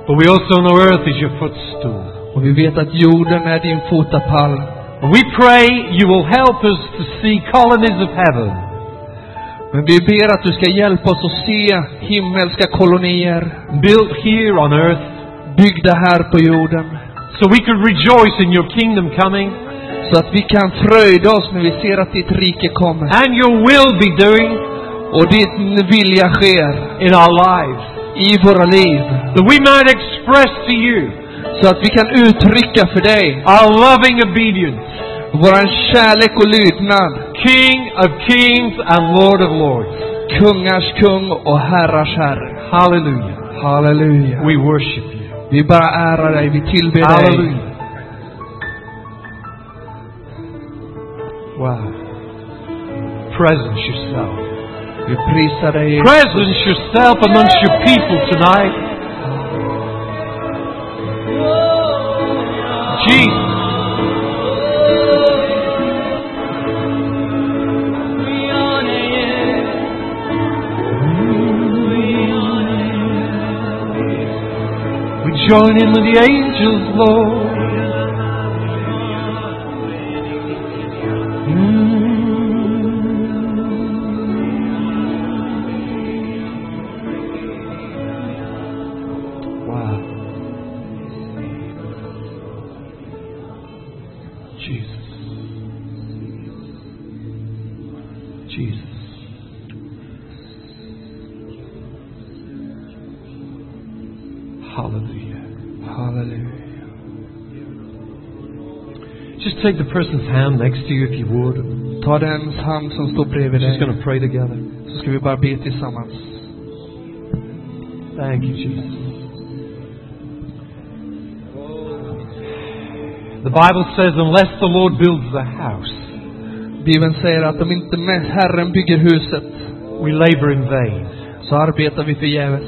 But we also know earth is your footstool. Och vi vet att jorden är din fotapall. And we pray you will help us to see colonies of heaven. Men vi ber att du ska hjälpa oss att se himmelska kolonier Built here on earth. byggda här på jorden. So we could rejoice in your kingdom coming. Så att vi kan fröjda oss när vi ser att ditt rike kommer. And your will be doing. Och din vilja sker In our lives. i våra liv. That we might express to you. Så att vi kan uttrycka för dig Our loving obedience. våran kärlek och lydnad. King of kings and Lord of lords. Kungars kung och herrars herre. Hallelujah. Halleluja. We worship you. Vi bara ärar dig, vi tillber dig. Hallelujah. Wow. Presence yourself. Vi prisar dig. Presence yourself amongst your people tonight. Jesus. We join in with the angels, Lord. Wow. Jesus. Jesus. Hallelujah. Hallelujah. Just take the person's hand next to you if you would. Ta dens hand som står bredvid We're just dig. going to pray together. Så ska vi bara be tillsammans. Thank you, Jesus. The Bible says, unless the Lord builds the house, Bibeln säger att om inte Herren bygger huset we labor in vain. så arbetar vi förgäves.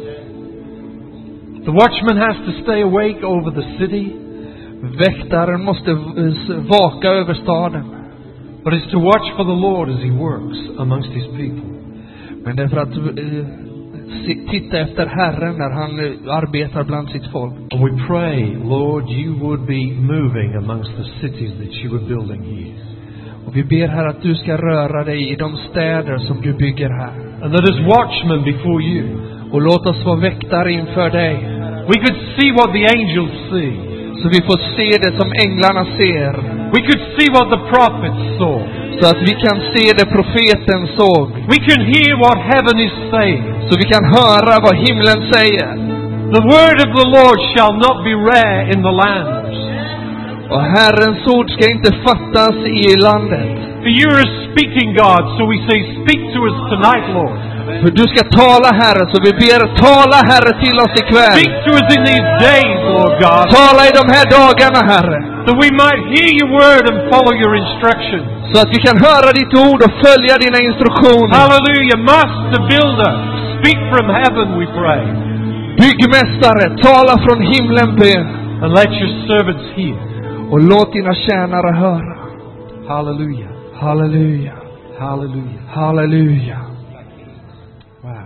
The watchman has to stay awake over the city, Väktaren måste vaka över staden. but it's to watch for the Lord as He works amongst His people. Men det är för att titta efter Herren när han arbetar bland sitt folk. And we pray, Lord, you would be moving amongst the cities that you are building here. Och vi ber här att du ska röra dig i de städer som du bygger här. And that as watchmen before you, Och låt oss vara väktare inför dig. we could see what the angels see. Så vi får se det som änglarna ser. We could see what the prophets saw. Så att vi kan se det profeten såg. We can hear what heaven is saying. Så vi kan höra vad himlen säger. The word of the Lord shall not be rare in the lands. Och Herrens ord ska inte fattas i landet. For you are a speaking God, so we say, speak to us tonight, Lord. För du ska tala, Herre, så vi ber, tala, Herre, till oss ikväll. Speak to us in these days, Lord God, Tala i de här dagarna, Herre. that we might hear your word and follow your instructions. Så att vi kan höra ditt ord och följa dina instruktioner. Hallelujah. Master builder, speak from heaven, we pray. Byggmästare, tala från himlen, be. And let your servants hear. Och låt dina tjänare höra. Hallelujah. Halleluja. Hallelujah. Halleluja. Wow.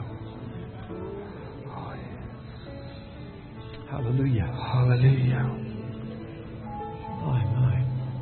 Hallelujah. Halleluja. My.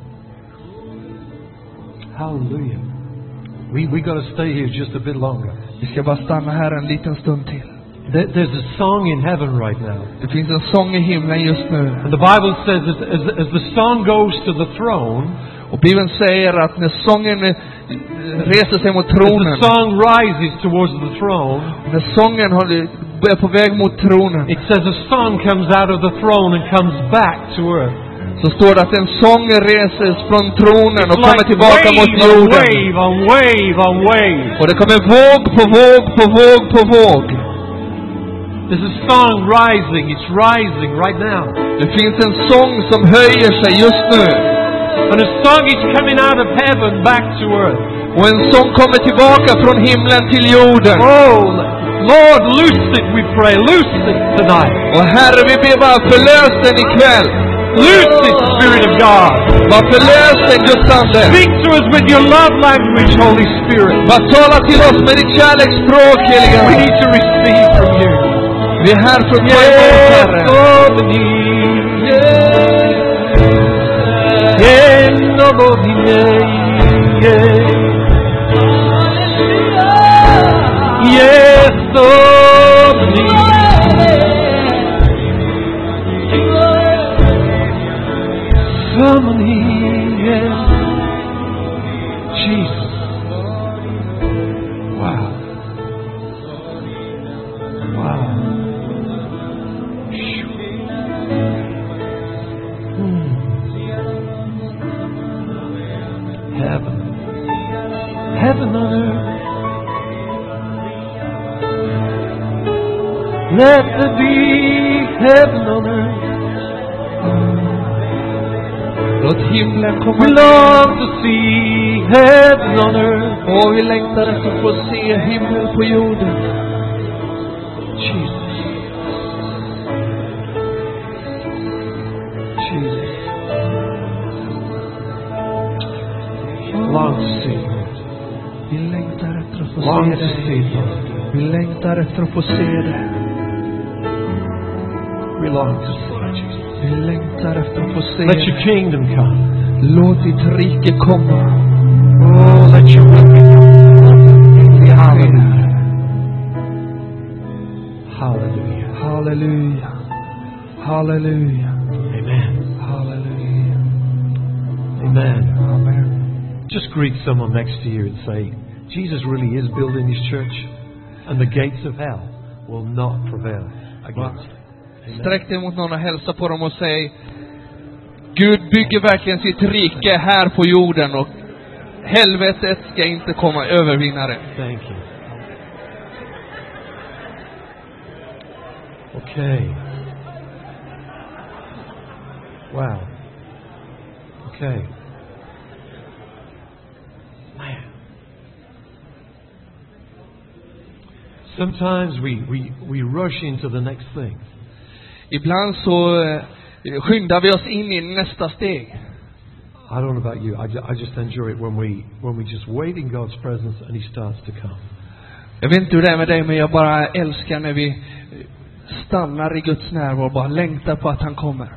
Hallelujah. We got to stay here just a bit longer. Vi ska bara stanna här en liten stund till. There's a song in heaven right now. Det finns en sång i himlen just nu. And the Bible says as the song goes to the throne, Och Bibeln säger att när sången reser sig mot as tronen, the song rises towards the throne, när sången är på väg mot tronen, it says a song comes out of the throne and comes back to earth. så står det att en sång reses från tronen och It's kommer like tillbaka mot wave on jorden. wave on wave on wave. Och det kommer våg på våg på våg på våg. There's a song rising. It's rising right now. Det finns en sång som höjer sig just nu. And a song is coming out of heaven back to earth. Och en sång kommer tillbaka från himlen till jorden. Oh, Lord, loose it, we pray. Loose it tonight. Och Herre, vi ber bara förlös den ikväll. Loose it, Spirit of God. Bara förlös den, Guds ande. Speak to us with your love language, Holy Spirit. Bara tala till oss med ditt kärleksspråk, heliga We Ande. need to receive from you. Vi är här för att ta emot Herren. Jesus. Wow. Wow. Heaven. Heaven on earth. Let there be heaven on earth. Låt himlen komma We long to see heaven on earth. Och vi längtar efter att få se himlen på jorden. Jesus. Jesus. Long to see Lord. Vi längtar efter att få Long se to see dig. Lord. Vi längtar efter att få se dig. We long to see Jesus. Vi längtar efter att få se Let your dig. kingdom come. Låt ditt rike komma. Oh, let your will be done. Hallelujah. Hallelujah. Halleluja. Halleluja. Amen. Halleluja. Amen. Amen. Just greet someone next to you and say, Jesus really is building his church, and the gates of hell will not prevail against it. Amen. Sträck dig mot någon och hälsa på dem och säg: Gud bygger verkligen sitt rike här på jorden och helvetet ska inte komma övervinna det. Thank you. Okay. Wow. Okay. Man. Sometimes we rush into the next thing. Ibland så skyndar vi oss in i nästa steg. I don't know about you. I just enjoy it when we just wait in God's presence and he starts to come. Jag vet inte hur det är med dig, men jag bara älskar när vi stannar i Guds närvaro och bara längtar på att han kommer.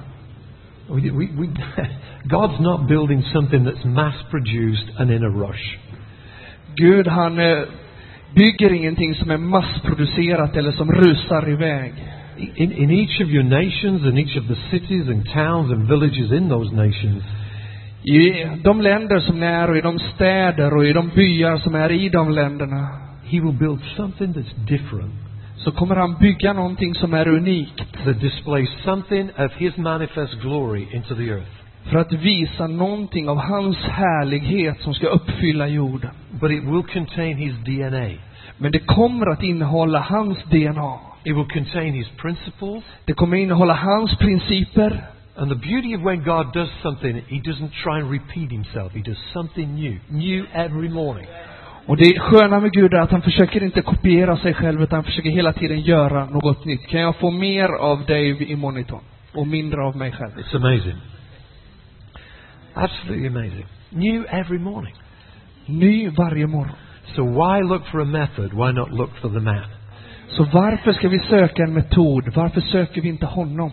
God's not building something that's mass-produced and in a rush. Gud, han bygger ingenting som är massproducerat eller som rusar iväg. In each of your nations, in each of the cities and towns and villages in those nations, I de länder som ni är och i de städer och i de byar som är i de länderna, he will build something that's different, så kommer han bygga någonting som är unikt. that displays something of his manifest glory into the earth. För att visa någonting av hans härlighet som ska uppfylla jorden. But it will contain his DNA. Men det kommer att innehålla hans DNA. It will contain his principles. Det kommer innehålla hans principer. And the beauty of when God does something, he doesn't try and repeat himself. He does something new every morning. Och det sköna med Gud är att han försöker inte kopiera sig själv, utan han försöker hela tiden göra något nytt. Kan jag få mer av dig i monitorn och mindre av mig själv? It's amazing. Absolutely amazing. New every morning. Ny varje morgon. So why look for a method? Why not look for the man? Så varför ska vi söka en metod? Varför söker vi inte honom?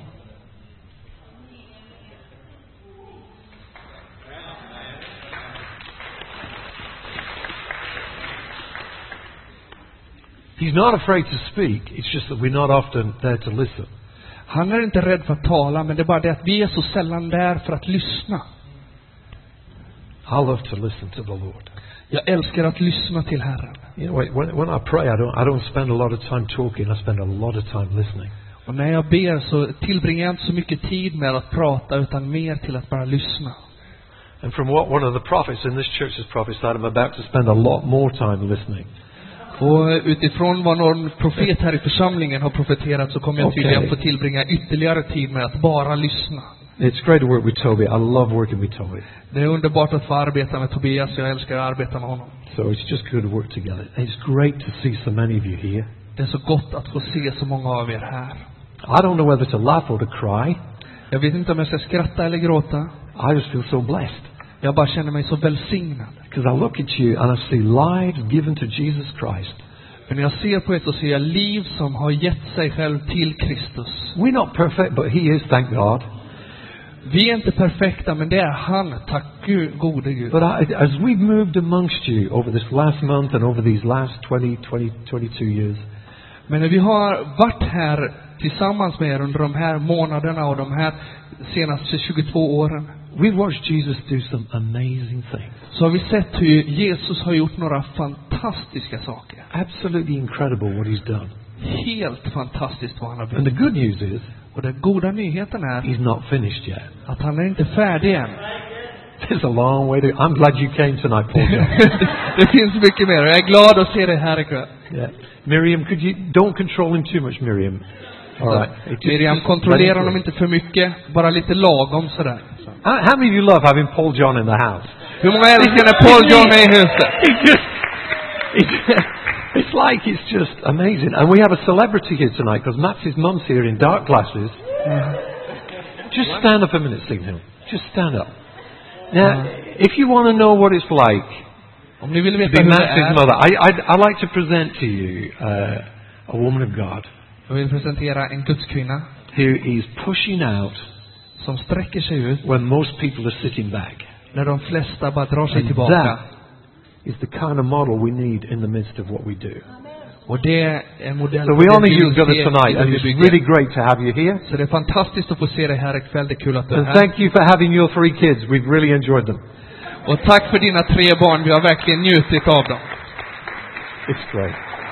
He's not afraid to speak. It's just that we're not often there to listen. Han är inte rädd för att tala, men det är bara det att vi är så sällan där för att lyssna. I love to listen to the Lord. Jag älskar att lyssna till Herren. You know, when I pray, I don't spend a lot of time talking. I spend a lot of time listening. Och när jag ber så tillbringar jag inte så mycket tid med att prata, utan mer till att bara lyssna. And from what one of the prophets in this church has prophesied, I'm about to spend a lot more time listening. Och utifrån vad någon profet här i församlingen har profeterat, så kommer jag tydligen få tillbringa ytterligare tid med att bara lyssna. It's great to work with Toby. I love working with Toby. Det är underbart att få arbeta med Tobias. Jag älskar att arbeta med honom. So it's just good to work together. It's great to see so many of you here. Det är så gott att få se så många av er här. I don't know whether to laugh or to cry. Jag vet inte om jag ska skratta eller gråta. I just feel so blessed. Jag bara känner mig så välsignad. Because I look at you and I see lives given to Jesus Christ. Men när jag ser på det så ser jag liv som har gett sig själv till Kristus. We're not perfect, but He is, thank God. Vi är inte perfekta, men det är han, tack Gud, gode Gud. But as we've moved amongst you over this last month and over these last 22 years, Men när vi har varit här tillsammans med er under de här månaderna och de här senaste 22 åren, we've watched Jesus do some amazing things. så har vi sett hur Jesus har gjort några fantastiska saker. Absolutely incredible what He's done. Helt fantastiskt vad han har And the gjort. good news is, Och den goda nyheten är He's not finished yet. att han är inte färdig än. There's a long way to... I'm glad you came tonight, Paul John. Det finns mycket mer och jag är glad att se dig här ikväll. Yeah. Miriam, could you... Don't control him too much, Miriam. All right. Miriam, kontrollera honom inte för mycket, bara lite lagom sådär. How many of you love having Paul John in the house? Hur många älskar när Paul John är i huset? It's like it's just amazing. And we have a celebrity here tonight because Max's mum's here in dark glasses. Just stand up a minute, Signal. Just stand up. Now, if you want to know what it's like Om ni vill to veta be hur det Max's är, mother, I'd like to present to you a woman of God jag vill presentera en gudskvinna who is pushing out som sträcker sig ut when most people are sitting back. när de flesta bara drar sig And tillbaka. that is the kind of model we need in the midst of what we do. Och det är en modell So för we det honor vi you, vill brother, se tonight, i det and vi it's bygger. really great to have you here. Så det är fantastiskt att få se dig här ikväll. Det är kul att du är And här. thank you for having your 3 kids. We've really enjoyed them. Och tack för dina 3 barn. Vi har verkligen njutit av dem. It's great.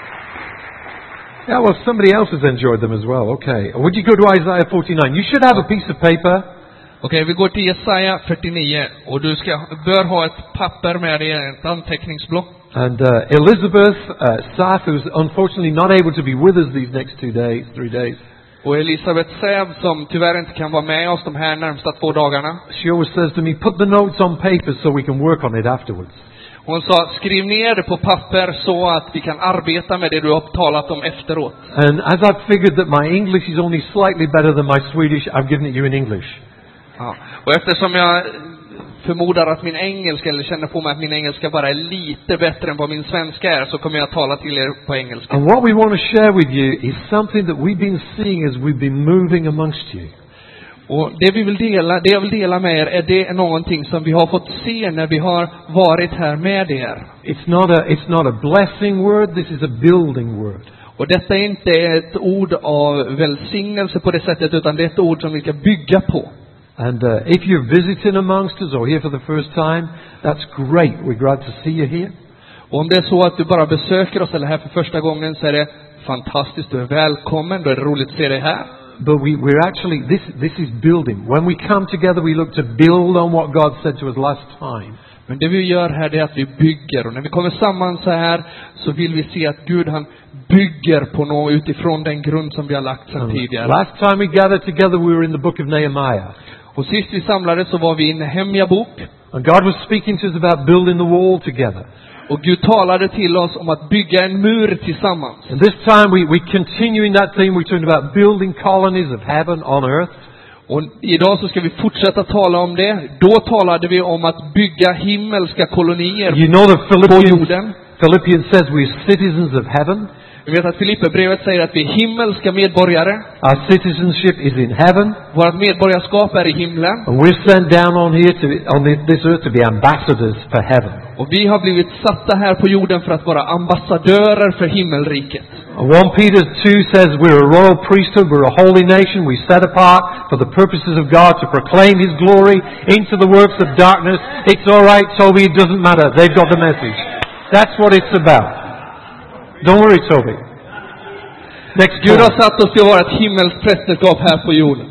Yeah, well, somebody else has enjoyed them as well. Okay. Would you go to Isaiah 49? You should have a piece of paper. Okej, vi går till Jesaja 49. Och du bör ha ett papper med dig, ett anteckningsblock. And Elizabeth Saf, who's unfortunately not able to be with us these next 3 days. Och Elisabeth Säv, som tyvärr inte kan vara med oss de här närmsta 2 dagarna. She always says to me, put the notes on paper so we can work on it afterwards. Hon sa, skriv ner det på papper så att vi kan arbeta med det du har talat om efteråt. And as I've figured that my English is only slightly better than my Swedish, I've given it you in English. Ja. Och eftersom jag förmodar att min engelska, eller känner på mig att min engelska bara är lite bättre än vad min svenska är, så kommer jag tala till er på engelska. And what we want to share with you is something that we've been seeing as we've been moving amongst you. Och det jag vill dela med er är det någonting som vi har fått se när vi har varit här med er. It's not a blessing word, this is a building word. Och detta är inte ett ord av välsignelse på det sättet, utan det är ett ord som vi ska bygga på. And if you're visiting amongst us or here for the first time, that's great. We're glad to see you here. Och om det är så att du bara besöker oss eller här för första gången, så är det fantastiskt, du är välkommen, då är det roligt att se dig här. But we're actually, this is building. When we come together, we look to build on what God said to us last time. Men det vi gör här, det är att vi bygger. Och när vi kommer samman så här, så vill vi se att Gud, han bygger på något utifrån den grund som vi har lagt sedan tidigare. Last time we gathered together, we were in the book of Nehemiah. Och sist vi samlades så var vi i Nehemja bok. And God was speaking to us about building the wall together. Och Gud talade till oss om att bygga en mur tillsammans. And this time we continue in that theme. We're talking about building colonies of heaven on earth. Och idag så ska vi fortsätta tala om det. Då talade vi om att bygga himmelska kolonier You know the på jorden. Philippians says we're citizens of heaven. Vi vet att Filipperbrevet säger att vi är himmelska medborgare. Our citizenship is in heaven. Vårt medborgarskap är i himlen. And we're sent down on this earth to be ambassadors for heaven. Och vi har blivit satta här på jorden för att vara ambassadörer för himmelriket. 1 Peter 2 says we're a royal priesthood, we're a holy nation, we're set apart for the purposes of God to proclaim His glory into the works of darkness. It's alright, Toby, it doesn't matter. They've got the message. That's what it's about. Don't worry, Toby. Next Gud har point. satt oss till att vara ett himmelskt prästerskap här på jorden.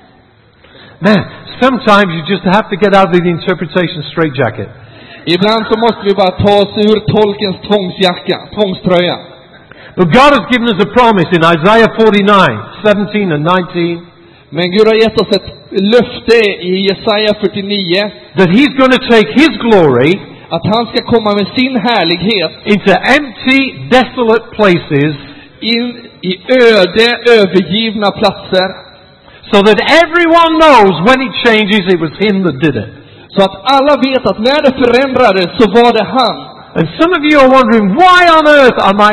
Man, sometimes you just have to get out of the interpretation straitjacket. Ibland så måste vi bara ta oss ur tolkens tvångströja. But God has given us a promise in Isaiah 49, 17 and 19. Men Gud har gett oss ett löfte i Jesaja 49 that He's going to take His glory att han ska komma med sin härlighet into empty, desolate places in i öde, övergivna platser, so that everyone knows when it changes it was Him that did it. så att alla vet att när det förändrades så var det han. And some of you are wondering, why on earth am I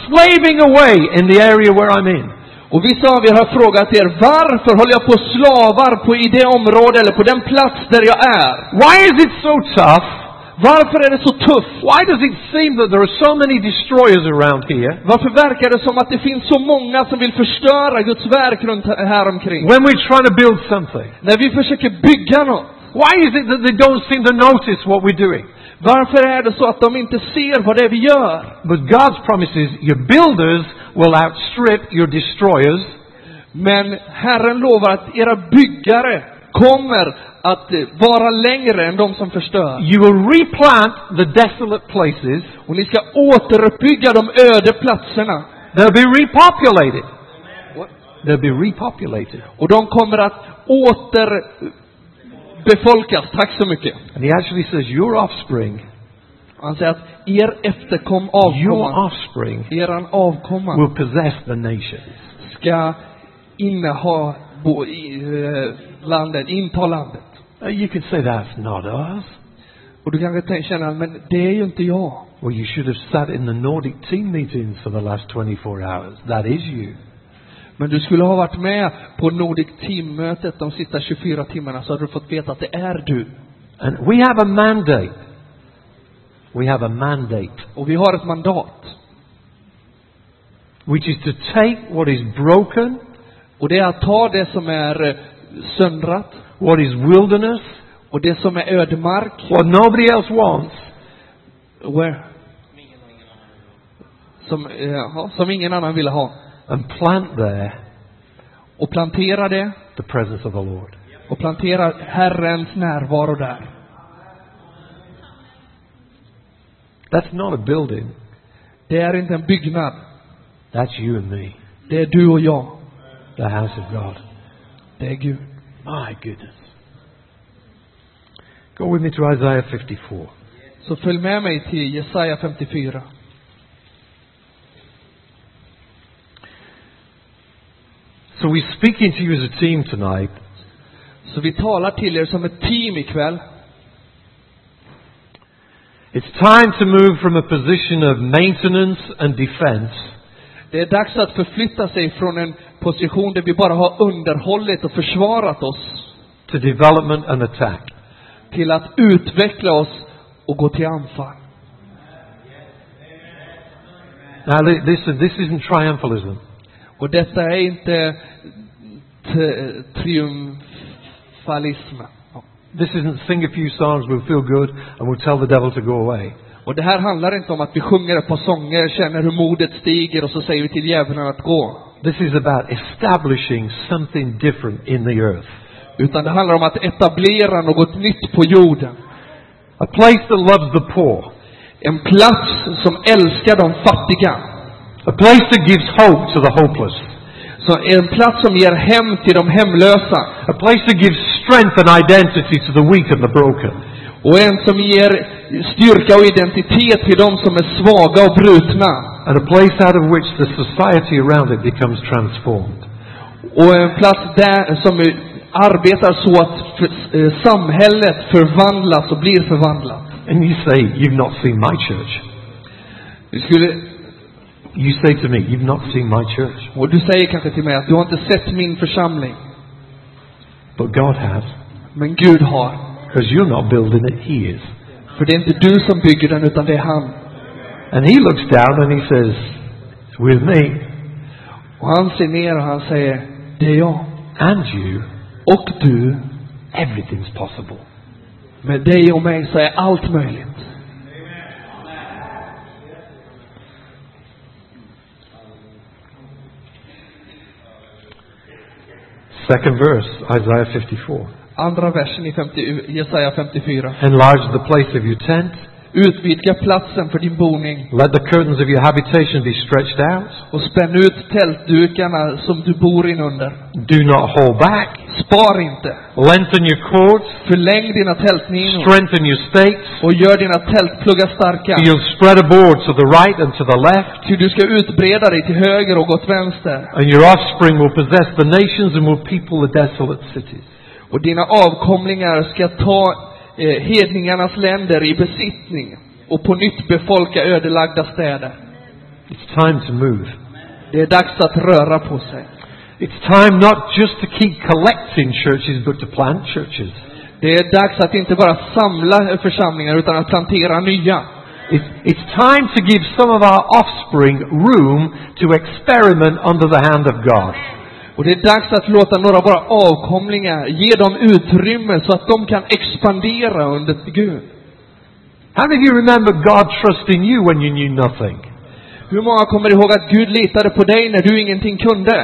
slaving away in the area where I'm in? Och vissa av er har frågat er, varför håller jag på slavar i det område eller på den plats där jag är? Why is it so tough? Varför är det så tufft? Why does it seem that there are so many destroyers around here? Varför verkar det som att det finns så många som vill förstöra Guds verk runt här omkring? When we're trying to build something. När vi försöker bygga något. Why is it that they don't seem to notice what we're doing? Varför är det så att de inte ser vad det är vi gör? But God's promise is your builders will outstrip your destroyers. Men Herren lovar att era byggare kommer att vara längre än de som förstör. You will replant the desolate places. Och ni ska återuppbygga de öde platserna. They'll be repopulated. They'll be repopulated. Och de kommer att återbefolkas. Tack så mycket. And he actually says your offspring. Han säger att er efterkom Your avkomma, offspring eran avkomma will possess the nations. ska inneha landet, inta landet. You could say that's not us. Och du kanske känner, men det är ju inte jag. Well, you should have sat in the Nordic team meetings for the last 24 hours. That is you. Men du skulle ha varit med på Nordic team-mötet de sista 24 timmarna, så hade du fått veta att det är du. And we have a mandate. We have a mandate. Och vi har ett mandat. Which is to take what is broken. Och det är att ta det som är söndrat. What is wilderness. Och det som är ödemark. What nobody else wants. Som ingen annan ville ha. And plant there. Och plantera det. The presence of the Lord. Och plantera Herrens närvaro där. That's not a building. Det är inte en byggnad. That's you and me. Det är du och jag. The house of God. Det är Gud. My goodness. Go with me to Isaiah 54. Så följ med mig till Jesaja 54. So we're speaking to you as a team tonight. Så vi talar till er som ett team ikväll. It's time to move from a position of maintenance and defense. Det är dags att förflytta sig från en position där vi bara har underhållit och försvarat oss. To development and attack. Till att utveckla oss och gå till anfall. Now listen, this isn't triumphalism. Och detta är inte triumfalism. This isn't sing a few songs, we'll feel good and we'll tell the devil to go away. Och det här handlar inte om att vi sjunger ett par sånger, känner hur modet stiger och så säger vi till djävulen att gå. This is about establishing something different in the earth. Utan det handlar om att etablera något nytt på jorden. A place that loves the poor. En plats som älskar de fattiga. A place that gives hope to the hopeless. Så en plats som ger hem till de hemlösa. A place that gives strength and identity to the weak and the broken. Och en som ger styrka och identitet till de som är svaga och brutna. And a place out of which the society around it becomes transformed. Och en plats där som arbetar så att samhället förvandlas och blir förvandlat. And you say, you've not seen my church. You say to me, you've not seen my church. Och du säger kanske till mig att du har inte sett min församling. But God has. Men Gud har. Because you're not building it, He is. För det är inte du som bygger den, utan det är han. And He looks down and He says, it's with me. Och han ser ner och han säger, det är jag. And you. Och du. Everything's possible. Med dig och mig så är allt möjligt. Second verse, Isaiah 54. Andra versen i Jesaja 54. Enlarge the place of your tent. Utvidga platsen för din boning. Let the curtains of your habitation be stretched out. Och spänn ut tältdukarna som du bor in under. Do not hold back. Spar inte. Lengthen your cords. Förläng dina tältninor. Strengthen your stakes. Och gör dina tältpluggar starka. You'll spread abroad to the right and to the left. Ty du ska utbreda dig till höger och åt vänster. And your offspring will possess the nations and will people the desolate cities. Och dina avkomlingar ska ta hedningarnas länder i besittning och på nytt befolka ödelagda städer. It's time to move. Det är dags att röra på sig. It's time not just to keep collecting churches, but to plant churches. Det är dags att inte bara samla församlingar utan att plantera nya. It's time to give some of our offspring room to experiment under the hand of God. Och det är dags att låta några av våra avkomlingar ge dem utrymme så att de kan expandera under Gud. How many of you remember God trusting you when you knew nothing? Hur många kommer ihåg att Gud litade på dig när du ingenting kunde?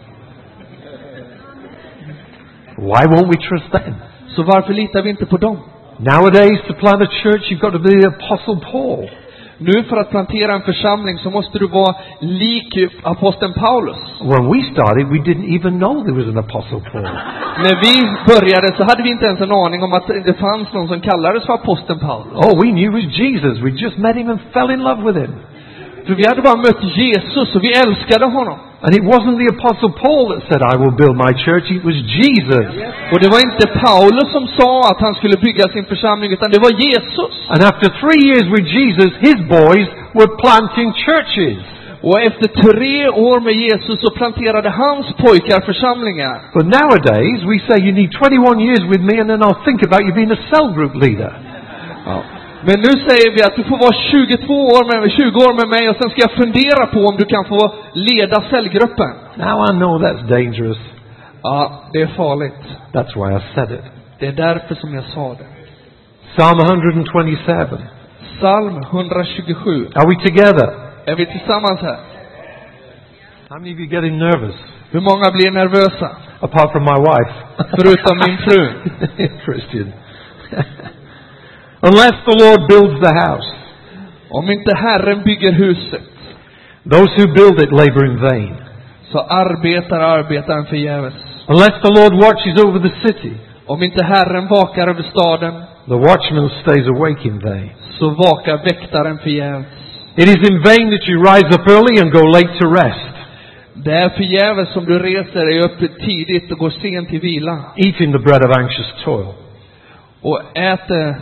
Why won't we trust them? Så varför litar vi inte på dem? Nowadays, to plant a church, you've got to be the Apostle Paul. Nu för att plantera en församling så måste du vara lik aposteln Paulus. When we started, we didn't even know there was an Apostle Paul. När vi började så hade vi inte ens en aning om att det fanns någon som kallades för aposteln Paulus. Oh, we knew it was Jesus. We just met him and fell in love with him. För vi hade bara mött Jesus och vi älskade honom. And it wasn't the Apostle Paul that said, I will build my church. It was Jesus. Och det var inte Paulus som sa att han skulle bygga sin församling, utan det var Jesus. And after 3 years with Jesus, his boys were planting churches. Och efter 3 år med Jesus så planterade hans pojkar församlingar. But nowadays, we say you need 21 years with me and then I'll think about you being a cell group leader. Ja. Men nu säger vi att du får vara 20 år med mig och sen ska jag fundera på om du kan få leda cellgruppen. Now I know that's dangerous. Ja, det är farligt. That's why I said it. Det är därför som jag sa det. Psalm 127. Psalm 127. Are we together? Är vi tillsammans här? How many of you getting nervous? Hur många blir nervösa? Apart from my wife. Förutom min fru. Christian. Unless the Lord builds the house. Om inte Herren bygger huset, Those who build it labor in vain. så arbetaren förgäves. Unless the Lord watches over the city. Om inte Herren vakar över staden, The watchman stays awake in vain. så vakar väktaren förgäves. It is in vain that you rise up early and go late to rest, Det är förgäves som du reser dig upp tidigt och går sent till vila. eating the bread of anxious toil. Och äter,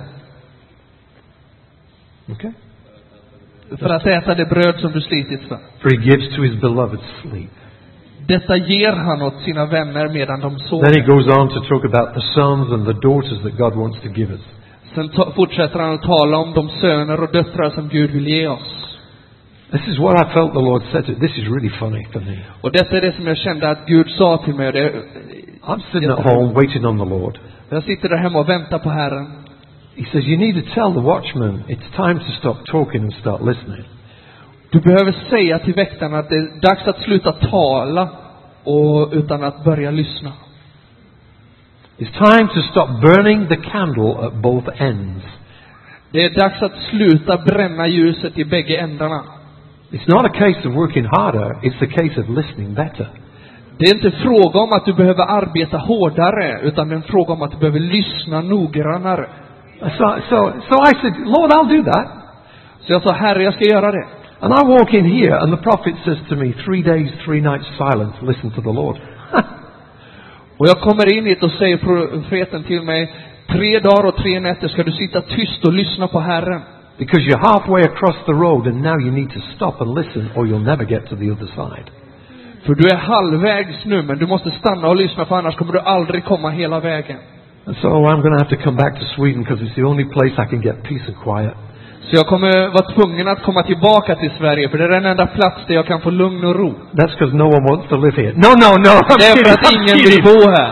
Okay? för att äta det bröd som du slitit för. For he gives to his beloved sleep. Detta ger han åt sina vänner medan de Then sover. he goes on to talk about the sons and the daughters that God wants to give us. Sen fortsätter han att tala om de söner och döttrar som Gud vill ge oss. This is what I felt the Lord said to me. This is really funny for me. Och detta är det som jag kände att Gud sa till mig. I'm sitting at home waiting on the Lord. Jag sitter där hemma och väntar på Herren. He says, you need to tell the watchman it's time to stop talking and start listening. Du behöver säga till väktarna att det är dags att sluta tala utan att börja lyssna. It's time to stop burning the candle at both ends. Det är dags att sluta bränna ljuset i bägge ändarna. It's not a case of working harder, it's a case of listening better. Det är inte fråga om att du behöver arbeta hårdare, utan det är en fråga om att du behöver lyssna noggrannare. So I said, Lord, I'll do that. Så jag sa, Herre, jag ska göra det. And I walk in here and the prophet says to me, 3 days, 3 nights silence, listen to the Lord. Och jag kommer in hit och säger profeten till mig, 3 dagar och 3 nätter ska du sitta tyst och lyssna på Herren. Because you're halfway across the road and now you need to stop and listen or you'll never get to the other side. För du är halvvägs nu, men du måste stanna och lyssna, för annars kommer du aldrig komma hela vägen. And so I'm going to have to come back to Sweden because it's the only place I can get peace and quiet. Så jag kommer vara tvungen att komma tillbaka till Sverige, för det är den enda plats där jag kan få lugn och ro. That's because no one wants to live here. No. Det är för att ingen vill bo här.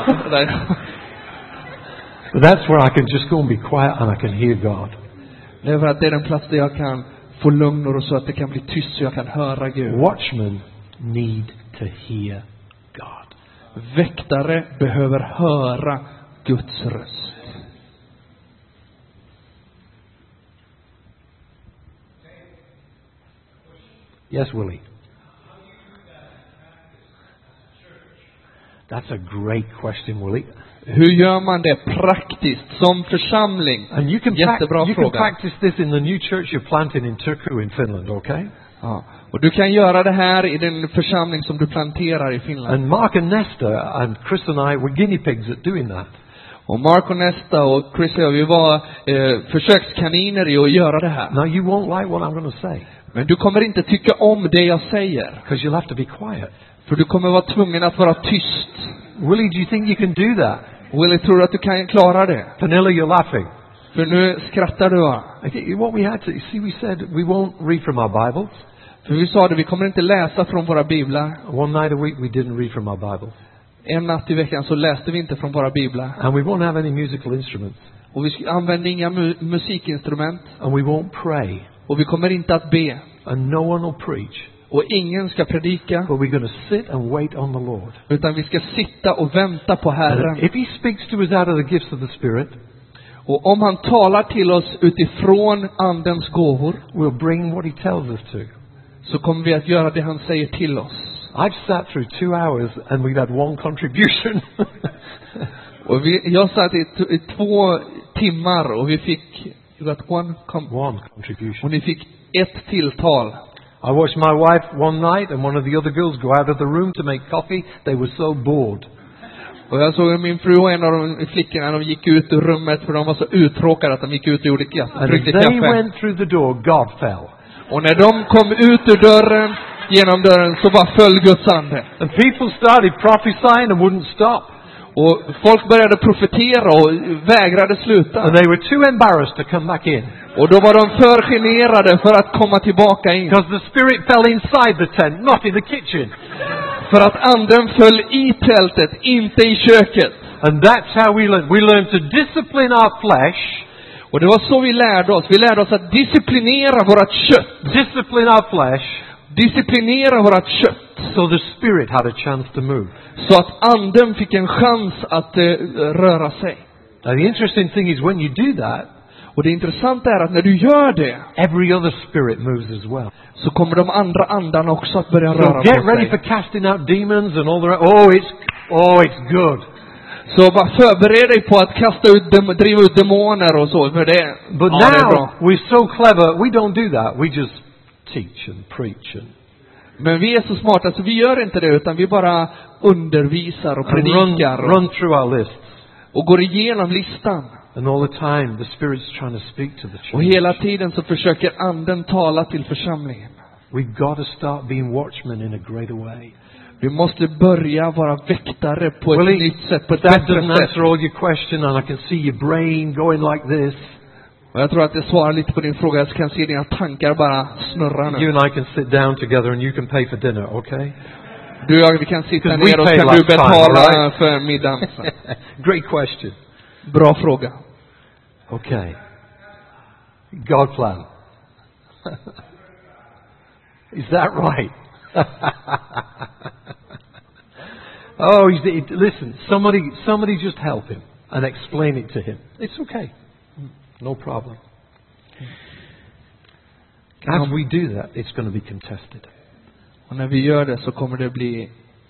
But that's where I can just go and be quiet and I can hear God. Det är för att det är den plats där jag kan få lugn och ro, så att det kan bli tyst så jag kan höra Gud. Watchmen need to hear God. Väktare behöver höra Guds röst. Yes, Willie. That's a great question, Willie. Hur gör man det praktiskt som församling? And you can Jättebra fråga. practice this in the new church you're planting in Turku in Finland, okay? Ja. Och du kan göra det här i den församling som du planterar i Finland. And Mark and Nesta and Chris and I were guinea pigs at doing that. Och Mark och Nesta och Chris och jag, vi var försökskaniner i att göra det här. Now you won't like what I'm going to say. Men du kommer inte tycka om det jag säger. Because you'll have to be quiet. För du kommer vara tvungen att vara tyst. Willie, do you think you can do that? Willie, tror du att du kan klara det? Pernilla, you're laughing. För nu skrattar du, va? I think what we had to see, we said we won't read from our Bibles. För vi sa det, vi kommer inte läsa från våra biblar. One night a week we didn't read from our Bibles. En natt i veckan så läste vi inte från våra biblar. And we won't have any musical instruments. Och vi använde inga musikinstrument. And we won't pray. Och vi kommer inte att be. And no one will preach. Och ingen ska predika. But we're going to sit and wait on the Lord. Utan vi ska sitta och vänta på Herren. And if He speaks to us out of the gifts of the Spirit, och om han talar till oss utifrån andens gåvor, we'll bring what He tells us to. så kommer vi att göra det han säger till oss. I've sat through 2 hours and we've had one contribution. Och jag satt i 2 timmar och vi fick one contribution. Och ni fick ett tilltal. I watched my wife one night and one of the other girls go out of the room to make coffee. They were so bored. Och jag såg min fru och en av de flickorna, de gick ut ur rummet för de var så uttråkade att de gick ut och gjorde kaffe. And as they went through the door, God fell. Och när de kom ut ur dörren, genom dörren, så bara föll Guds ande. And people started prophesying and wouldn't stop. Och folk började profetera och vägrade sluta. And they were too embarrassed to come back in. Och då var de för generade för att komma tillbaka in. Because the Spirit fell inside the tent, not in the kitchen. För att anden föll i tältet, inte i köket. And that's how we learn. We learn to discipline our flesh. Och det var så vi lärde oss. Vi lärde oss att disciplinera vårat kött. Discipline our flesh. Disciplinera vårat kött. So the Spirit had a chance to move. Så att anden fick en chans att röra sig. Now the interesting thing is when you do that, och det intressanta är att när du gör det, every other spirit moves as well. Så kommer de andra andarna också att börja So röra get på ready sig. for casting out demons and all the it's good. Så bara förbered dig på att kasta ut driva ut demoner och så, för det. But ja, det är now bra. we're so clever, we don't do that. We just teach and preach and Men vi är så smarta så vi gör inte det, utan vi bara undervisar och predikar run through our lists. Och går igenom listan. And all the time the Spirit's trying to speak to the church. Och hela tiden så försöker anden tala till församlingen. We've got to start being watchmen in a greater way. Vi måste börja vara väktare på ett nytt sätt, på ett that bättre doesn't sätt. answer all your question, and I can see your brain going like this. Och jag tror att det svarar lite på din fråga. Jag kan se dina tankar bara snurra nu. You and I can sit down together and you can pay for dinner, okay? Du och jag, vi kan sitta Because ner och we kan pay du last time, betala all right? för middagen. Great question. Bra fråga. Okay. God plan. Is that right? Listen, somebody just help him and explain it to him. It's okay. No problem. As we do that, it's going to be contested. Och när vi gör det så kommer det bli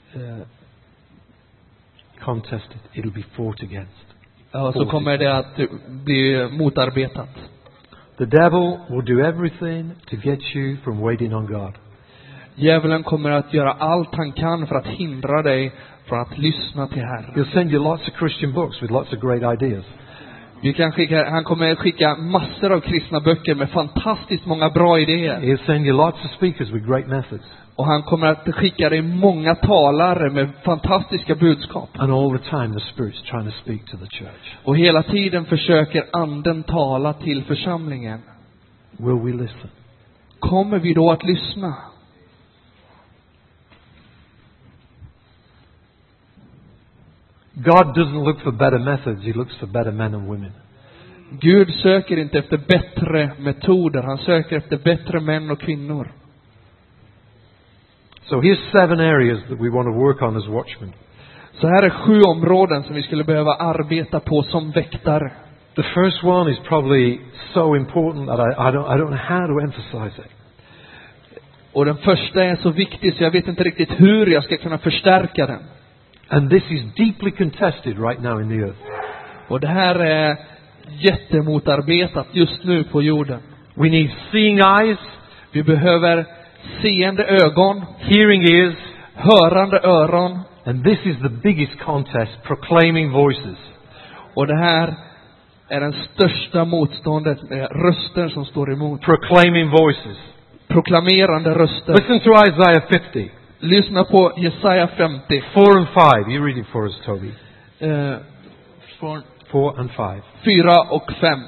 contested. It'll be fought against. Ja, så kommer det att bli motarbetat. The devil will do everything to get you from waiting on God. Djävulen kommer att göra allt han kan för att hindra dig från att lyssna till Herren. He'll send you lots of Christian books with lots of great ideas. Han kommer skicka massor av kristna böcker med fantastiskt många bra idéer. He'll send you lots of speakers with great messages. Och han kommer att skicka dig många talare med fantastiska budskap. And all the time the Spirit's trying to speak to the church. Och hela tiden försöker anden tala till församlingen. Will we listen? Kommer vi då att lyssna? God doesn't look for better methods, He looks for better men and women. Gud söker inte efter bättre metoder, han söker efter bättre män och kvinnor. So here's 7 areas that we want to work on as watchmen. Så här är 7 områden som vi skulle behöva arbeta på som väktare. The first one is probably so important that I don't know how to emphasize it. Och den första är så viktig så jag vet inte riktigt hur jag ska kunna förstärka den. And this is deeply contested right now in the earth. Och det här är jättemotarbetat just nu på jorden. We need seeing eyes. Vi behöver seende ögon, hearing ears, hörande öron. And this is the biggest contest, proclaiming voices. Och det här är den största motståndet med röster som står emot. Proclaiming voices. proklamerande röster. Listen to Isaiah 50. Lyssna på Jesaja 50. 4 and 5. You read it for us, Toby. Från 4 and 5. 4 och 5.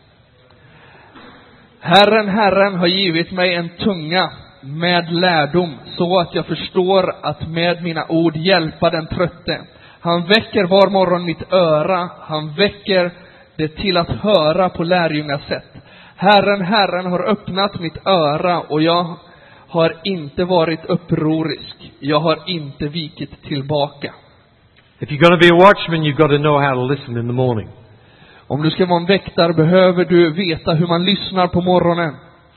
Herren har givit mig en tunga med lärdom, så att jag förstår att med mina ord hjälpa den trötte. Han väcker var morgon mitt öra, han väcker det till att höra på lärjungas sätt. Herren har öppnat mitt öra, och jag har inte varit upprorisk. Jag har inte vikit tillbaka. If you're going to be a watchman, you've got to know how to listen in the morning. Om du ska vara en väktare behöver du veta hur man lyssnar på morgonen.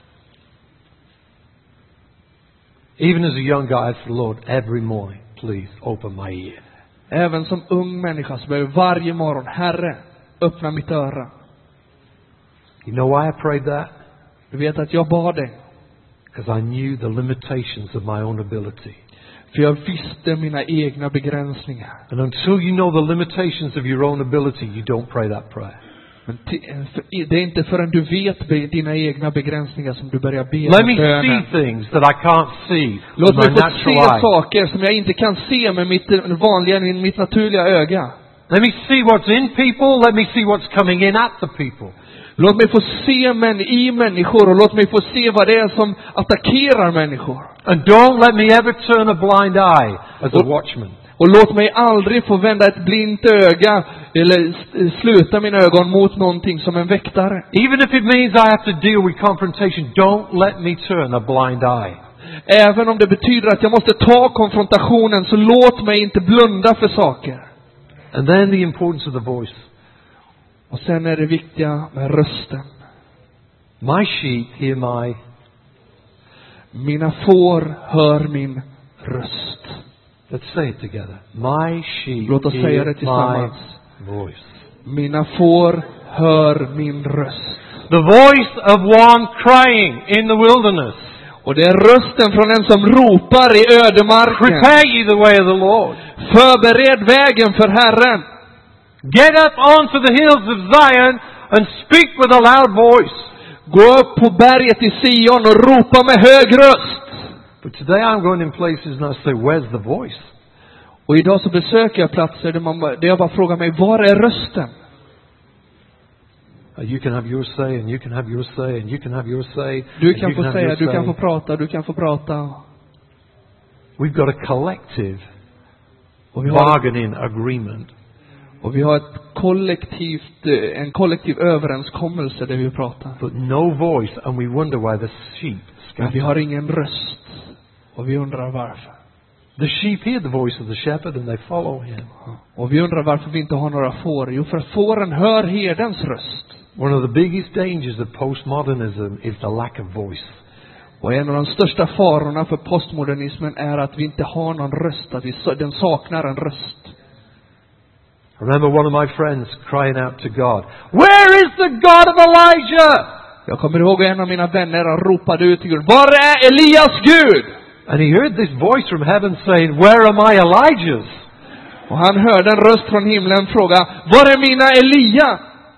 Even as a young guy, I ask the Lord every morning, please open my ear. Även som ung människa så behöver varje morgon, Herre, öppna mitt öra. You know why I prayed that? Du vet att jag bad det. Because I knew the limitations of my own ability. För jag visste mina egna begränsningar. And until you know the limitations of your own ability, you don't pray that prayer. Men det är inte förrän du vet dina egna begränsningar som du börjar be. Let me see things that I can't see Låt with mig my få natural se eye. saker som jag inte kan se med mitt naturliga öga. Let me see what's in people. Let me see what's coming in at the people. Låt mig få se i människor, och låt mig få se vad det är som attackerar människor. And don't let me ever turn a blind eye as a watchman. Och låt mig aldrig få vända ett blint öga eller sluta mina ögon mot någonting som en väktare. Even if it means I have to deal with confrontation, don't let me turn a blind eye. Även om det betyder att jag måste ta konfrontationen, så låt mig inte blunda för saker. And then the importance of the voice. Och sen är det viktiga med rösten. My sheep hear my... Mina får hör min röst. Let's say it together. My sheep Låt oss säga hear det tillsammans. my voice. Mina får hör min röst. The voice of one crying in the wilderness. Och det är rösten från en som ropar i ödemarken. Prepare ye the way of the Lord. Förbered vägen för Herren. Get up onto the hills of Zion and speak with a loud voice. Gå upp på berget i Sion och ropa med hög röst. But today I'm going in places and I say, where's the voice? Och idag så besöker jag platser där jag bara frågar mig, var är rösten? You can have your say and you can have your say and you can have your say. Du kan få säga, du kan få prata, du kan få prata. We've got a collective Och vi har, bargaining agreement. och vi har en kollektiv överenskommelse där vi pratar. But no voice, and we wonder why the sheep Men vi scatter. har ingen röst. Och vi undrar varför. The sheep hear the voice of the shepherd and they follow him. Och vi undrar varför vi inte har några får. Jo, för fåren hör herdens röst. One of the biggest dangers of postmodernism is the lack of voice. Och en av de största farorna för postmodernismen är att vi inte har någon röst. Att den saknar en röst. I remember one of my friends crying out to God, "Where is the God of Elijah?" Jag kommer ihåg en av mina vänner ropade ut till Gud, var är Elias Gud? And he heard this voice from heaven saying, "Where are my Elijahs?" Och han hörde en röst från himlen fråga, var är mina Elia?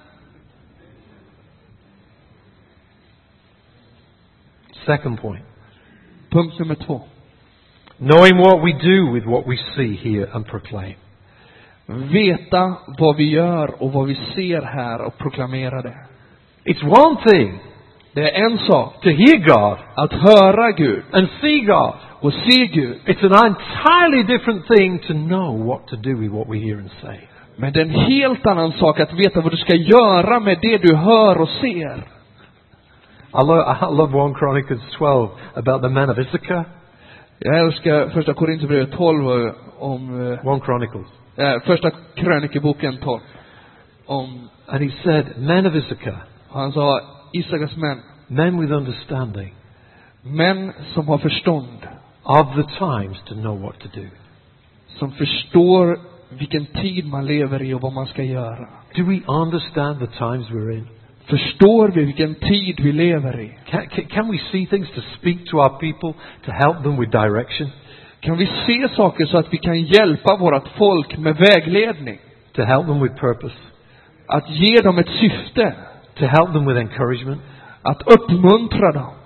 Second point. Punkt nummer 2. Knowing what we do with what we see, hear and proclaim. Veta vad vi gör och vad vi ser här och proklamera det. It's one thing Det är en sak to hear God att höra Gud and see God. och se Gud. It's an entirely different thing to know what to do with what we hear and say. Men det är en helt annan sak att veta vad du ska göra med det du hör och ser. I love 1 Chronicles 12 about the men of Issachar. Jag älskar första Korinthierbrevet 12 om 1 Chronicles. första krönikeboken 12 om, And he said, men of Issachar, han sa Isakars män, men with understanding män som har förstånd, of the times to know what to do. som förstår vilken tid man lever i och vad man ska göra. Do we understand the times we're in? Förstår vi vilken tid vi lever i? Can we see things to speak to our people, to help them with direction? Kan vi se saker så att vi kan hjälpa vårt folk med vägledning? To help them with purpose? Att ge dem ett syfte? To help them with encouragement? Att uppmuntra dem?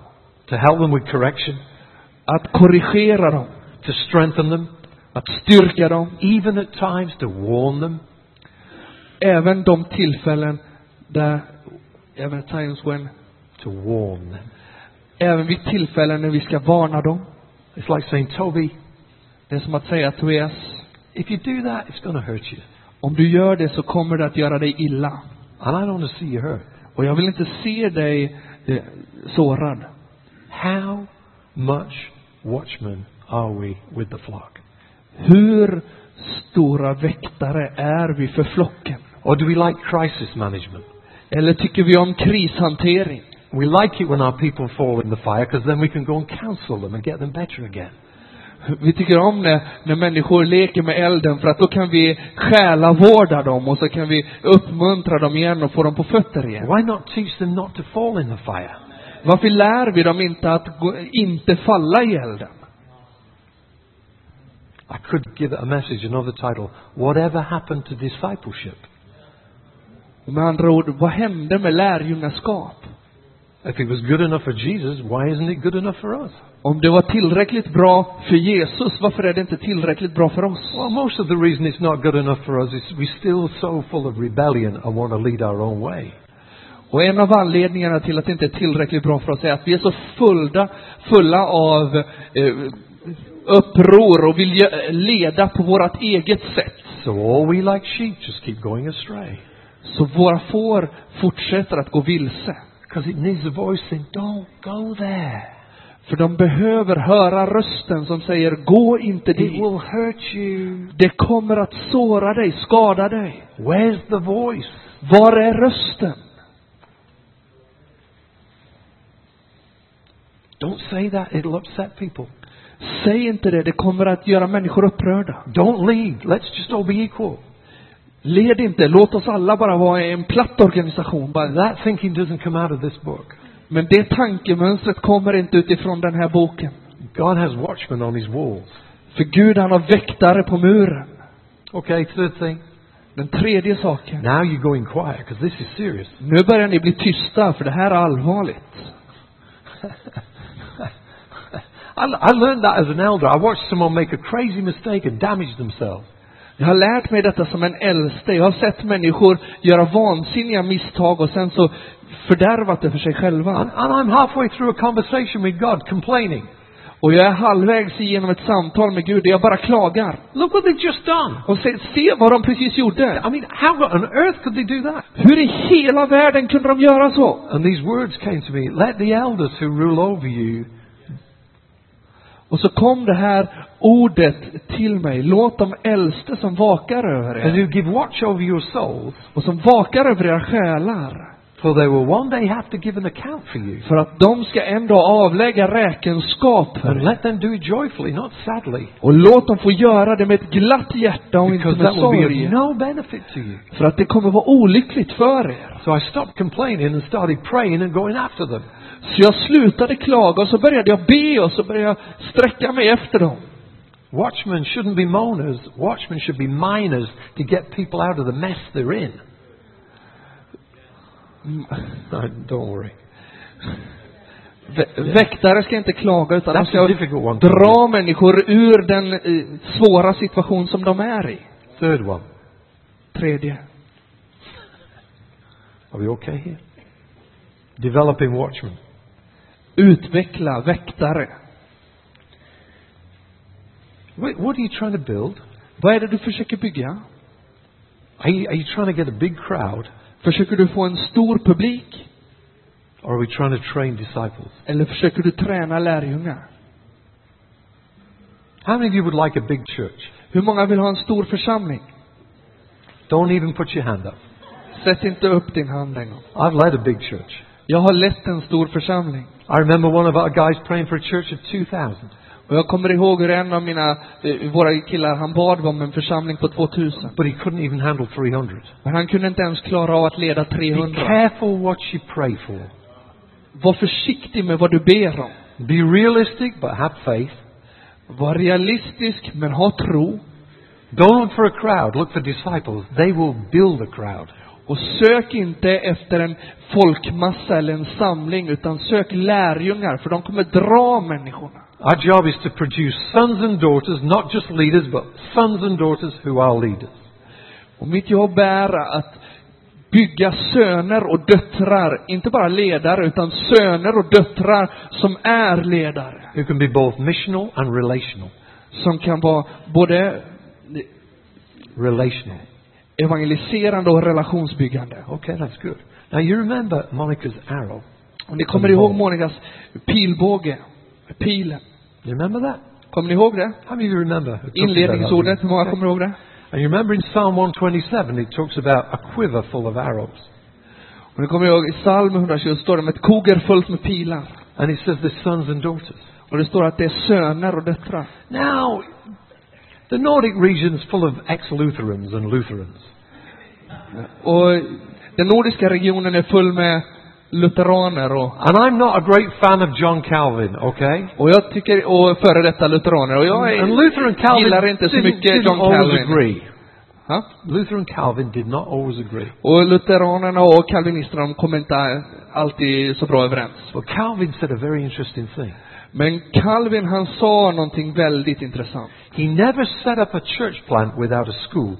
to help them with correction, att korrigera dem, to strengthen them, att styrka dem, even at times to warn them. även de tillfällen där, även times when, To warn them. även vid tillfällen när vi ska varna dem. It's like saying, Toby, Det är som att säga, Tobias, if you do that, it's going to hurt you. om du gör det så kommer det att göra dig illa. And I don't want to see you hurt. Och jag vill inte se dig sårad. How much watchmen are we with the flock? Hur stora väktare är vi för flocken? Or do we like crisis management? Eller tycker vi om krishantering? We like it when our people fall in the fire because then we can go and counsel them and get them better again. Vi tycker om när människor leker med elden, för att då kan vi själavårda dem och så kan vi uppmuntra dem igen och få dem på fötter igen. Why not teach them not to fall in the fire? Varför lär vi dem inte att inte falla i elden? I could give it a message, another title. Whatever happened to discipleship? Och med andra ord, vad hände med lärjungaskap? If it was good enough for Jesus, why isn't it good enough for us? Om det var tillräckligt bra för Jesus, varför är det inte tillräckligt bra för oss? Well, most of the reason it's not good enough for us is we're still so full of rebellion and want to lead our own way. Och en av anledningarna till att det inte är tillräckligt bra för oss är att vi är så fulla av uppror och vill leda på vårt eget sätt. So all we like sheep just keep going astray. Så våra får fortsätter att gå vilse. Because it needs a voice saying, don't go there. För de behöver höra rösten som säger, gå inte It dit. will hurt you. Det kommer att såra dig, skada dig. Where's the voice? Var är rösten? Don't say that. It'll upset people. Säg inte det, det kommer att göra människor upprörda. Don't lead. Let's just all be equal. Led inte, låt oss alla bara vara en platt organisation. That thinking doesn't come out of this book. Men det tankemönstret kommer inte utifrån den här boken. God has watchmen on his walls. För Gud, han har väktare på muren. Okay, third thing. Den tredje saken. Now you're going quiet because this is serious. Nu börjar ni bli tysta, för det här är allvarligt. I learned that as an elder. I watched someone make a crazy mistake and damage themselves. Jag har lärt mig detta som en äldste. Jag har sett människor göra vansinniga misstag och sen så fördärvat det för sig själva. And I'm halfway through a conversation with God complaining. Och jag är halvvägs igenom ett samtal med Gud och jag bara klagar. Look what they've just done. Och se vad de precis gjorde. I mean, how on earth could they do that? Hur i hela världen kunde de göra så? And these words came to me. Let the elders who rule over you. Och så kom det här ordet till mig. Låt de äldste som vakar över And er who give watch over your souls. och som vakar över era själar. For they will one day have to give an account for you. För att de ska en dag avlägga räkenskap för And er. let them do it joyfully, not sadly. Och låt dem få göra det med ett glatt hjärta och inte Because med that will be sorg. of no benefit to you. För att det kommer vara olyckligt för er. So I stopped complaining and started praying and going after them. Så jag slutade klaga och så började jag be och så började jag sträcka mig efter dem. Watchmen shouldn't be moaners. Watchmen should be miners to get people out of the mess they're in. No, don't worry. Väktare ska inte klaga utan de That's ska a difficult one to dra människor ur den svåra situation som de är i. Third one. Tredje. Are we okay here? Developing watchmen. Utveckla väktare. Wait, what are you trying to build? Vad är det du försöker bygga? Are you trying to get a big crowd? Försöker du få en stor publik? Or are we trying to train disciples? Eller försöker du träna lärjungar? How many of you would like a big church? Hur många vill ha en stor församling? Don't even put your hand up. Sätt inte upp din hand en gång. I've led a big church. Jag har lett en stor församling. I remember one of our guys praying for a church of 2,000. Och jag kommer ihåg hur en av våra killar, han bad om en församling på 2000. But he couldn't even handle 300. Men han kunde inte ens klara av att leda Be 300. careful what you pray for. Var försiktig med vad du ber om. Be realistic but have faith. Var realistisk men ha tro. Don't look for a crowd, look for disciples. They will build a crowd. Och sök inte efter en folkmassa eller en samling, utan sök lärjungar, för de kommer dra människorna. Our job is to produce sons and daughters, not just leaders, but sons and daughters who are leaders. Och mitt jobb är att bygga söner och döttrar, inte bara ledare, utan söner och döttrar som är ledare. Who can be both missional and relational. Som kan vara både Relational. evangeliserande och relationsbyggande. Okay, that's good. Now you remember Monica's arrow. Och ni kommer ihåg Monikas pilbåge, pilen. You remember that? Kommer ni ihåg det? How many of you remember? Inledningsordet, hur många kommer ihåg det? And you remember in Psalm 127 it talks about a quiver full of arrows. Och ni kommer ihåg i Psalm 120 står det med ett koger fullt med pilar. And it says the sons and daughters. Och det står att det är söner och döttrar. Now, the Nordic region is full of ex-Lutherans and Lutherans. Och den nordiska regionen är full med lutheraner och I'm not a great fan of John Calvin, okay? och jag tycker, och före detta lutheraner, och jag And Luther and Calvin gillar inte så mycket didn't John always Calvin. agree. Ha? Luther and Calvin did not always agree. Och lutheranerna och kalvinisterna, de kom inte alltid så bra överens. But Calvin said a very interesting thing. Men Calvin, han sa någonting väldigt intressant. He never set up a church plant without a school.